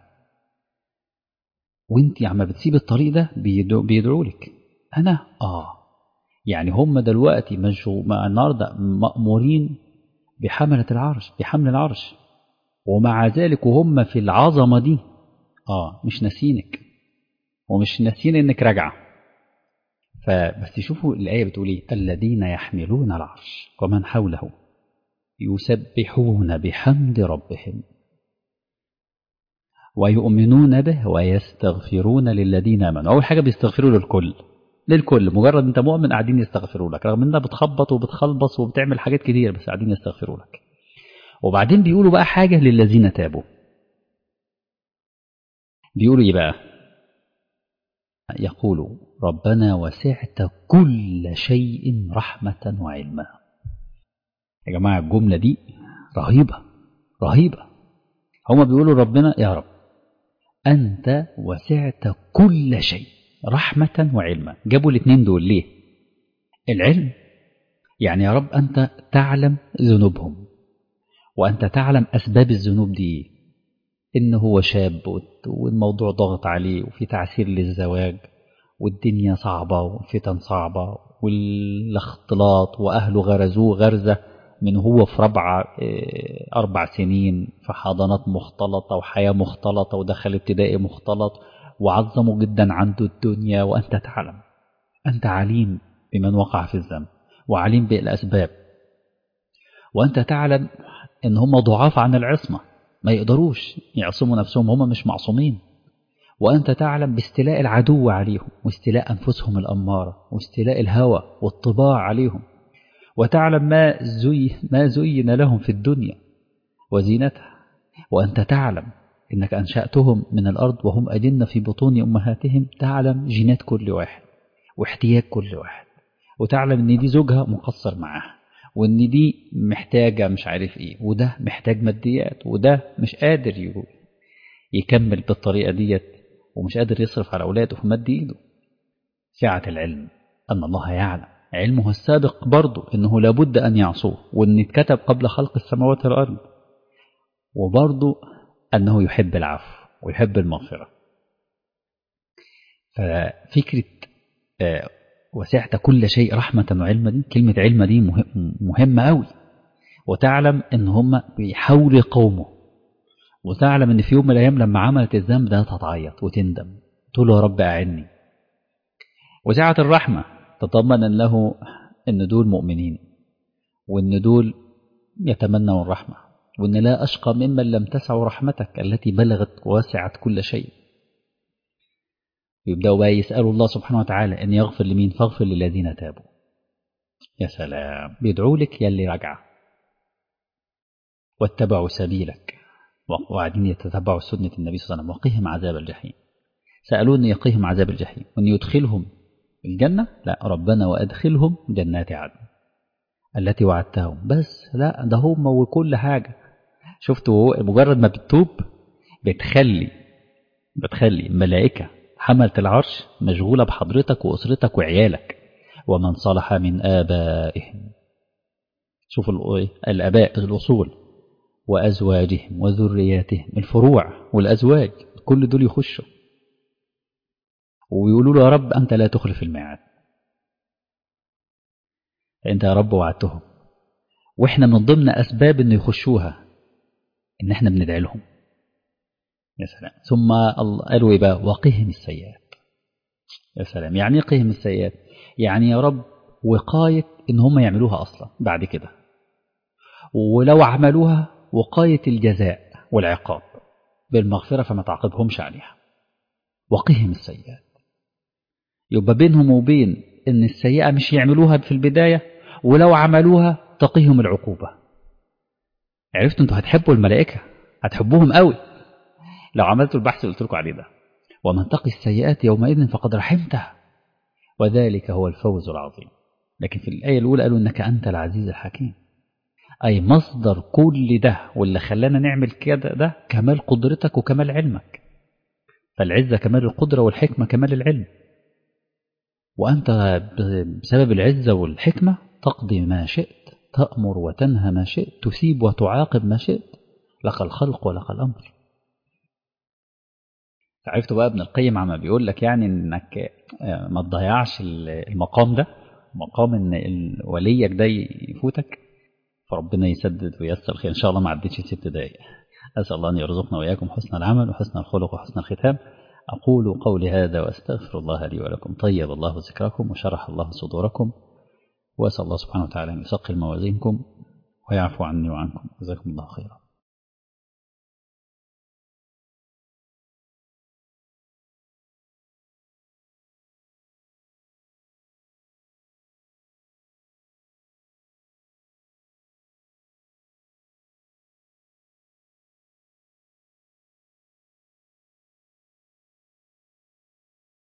وانت عم بتسيب الطريق ده بيدعوا لك. أنا يعني هم دلوقتي مع النهارده مأمورين بحملة العرش، بحمل العرش، ومع ذلك وهم في العظمة دي مش ناسينك ومش ناسين انك راجعة. فبس شوفوا الآية بتقول ايه: الذين يحملون العرش ومن حوله يسبحون بحمد ربهم ويؤمنون به ويستغفرون للذين آمنوا. أول حاجة بيستغفروا للكل، مجرد انت مؤمن قاعدين يستغفروا لك، رغم انك بتخبط وبتخلبص وبتعمل حاجات كتير بس قاعدين يستغفروا لك. وبعدين بيقولوا بقى حاجة للذين تابوا، بيقولوا إيه بقى؟ يقولوا ربنا وسعت كل شيء رحمة وعلما. يا جماعة الجملة دي رهيبة رهيبة. هما بيقولوا ربنا يا رب أنت وسعت كل شيء رحمة وعلما. جابوا الاثنين دول ليه؟ العلم يعني يا رب أنت تعلم ذنوبهم، وأنت تعلم أسباب الذنوب دي، إن هو شاب والموضوع ضغط عليه وفي تعسير للزواج والدنيا صعبة وفتن صعبة والاختلاط وأهله غرزوه غرزة من هو في رابعة 4 سنين في حضانات مختلطة وحياة مختلطة ودخل ابتدائي مختلط، وعظموا جدا عنده الدنيا. وأنت تعلم، أنت عليم بمن وقع في الذنب وعليم بالأسباب، وأنت تعلم إن هم ضعاف عن العصمة، ما يقدروش يعصموا نفسهم، هم مش معصومين. وأنت تعلم باستيلاء العدو عليهم واستيلاء أنفسهم الأمارة واستيلاء الهوى والطباع عليهم، وتعلم ما زين لهم في الدنيا وزينتها. وأنت تعلم إنك أنشأتهم من الأرض وهم أجن في بطون أمهاتهم، تعلم جينات كل واحد واحتياج كل واحد، وتعلم إن دي زوجها مقصر معاها، وإن دي محتاجة مش عارف إيه، وده محتاج ماديات، وده مش قادر يكمل بالطريقة ديت ومش قادر يصرف على أولاده في مد إيده. سعة العلم أن الله يعلم، علمه السابق برضه إنه لابد أن يعصوه، وإن اتكتب قبل خلق السماوات والأرض، وبرضه أنه يحب العفو ويحب المغفرة. ففكرة وسعت كل شيء رحمة وعلما دي، كلمة علم دي مهمة أوي. وتعلم إن هم بيحاولوا قومه، وتعلم إن في يوم من الأيام لما عملت الذنب ده تتعيط وتندم تقول يا رب أعني. وسعة الرحمة تضمن له إن دول مؤمنين، وإن دول يتمنوا الرحمة، وإن لا أشقى ممن لم تسع رحمتك التي بلغت ووسعت كل شيء. يبدأوا بقى يسألوا الله سبحانه وتعالى أن يغفر لمين؟ فاغفر للذين تابوا. يا سلام، بيدعوا لك يلي رجع واتبعوا سبيلك وقاعدين يتتبعوا سنة النبي صلى الله عليه وسلم، وقهم عذاب الجحيم. سألون يقيهم عذاب الجحيم وأن يدخلهم الجنة؟ لا، ربنا وأدخلهم جنات عدن التي وعدتهم. بس لا، ده هم وكل حاجة. شفتوا مجرد ما بتتوب بتخلي ملائكة حملة العرش مشغولة بحضرتك وأسرتك وعيالك، ومن صلح من آبائهم. شوفوا الآباء الأصول، وأزواجهم وذرياتهم الفروع والأزواج، كل دول يخشوا ويقولوا له يا رب أنت لا تخلف الميعاد، أنت يا رب وعدتهم. وإحنا من ضمن أسباب أن يخشوها إن إحنا بندعي لهم. يا سلام. ثم قالوا إيه بقى؟ وقهم السيئات. يا سلام، يعني إيه قهم السيئات؟ يعني يا رب وقاية إن هم يعملوها أصلا بعد كده، ولو عملوها وقاية الجزاء والعقاب بالمغفرة فما تعاقبهمش عليها. وقهم السيئات يبقى بينهم وبين إن السيئة مش يعملوها في البداية، ولو عملوها تقيهم العقوبة. عرفتوا أنتوا هتحبوا الملائكة، هتحبوهم قوي لو عملتوا البحث اللي قلت لكم عليه ده. ومن تقي السيئات يومئذ فقد رحمته وذلك هو الفوز العظيم. لكن في الآية الأولى قالوا إنك أنت العزيز الحكيم، أي مصدر كل ده واللي خلانا نعمل كده ده كمال قدرتك وكمال علمك. فالعزة كمال القدرة والحكمة كمال العلم، وأنت بسبب العزة والحكمة تقضي ما شئت، تأمر وتنهى ما شئت، تثيب وتعاقب ما شئت، لك الخلق ولك الأمر. عرفت بقى ابن القيم عما بيقول لك يعني انك ما تضيعش المقام ده، مقام ان وليك ده يفوتك. فربنا يسدد وييسر الخير. ان شاء الله ما عدتش 6 دقائق. اسال الله ان يرزقنا واياكم حسن العمل وحسن الخلق وحسن الختام. اقول قولي هذا واستغفر الله لي ولكم. طيب الله ذكركم وشرح الله صدوركم، واسال الله سبحانه وتعالى ان يثقل موازينكم ويعفو عني وعنكم. جزاكم الله خيرا.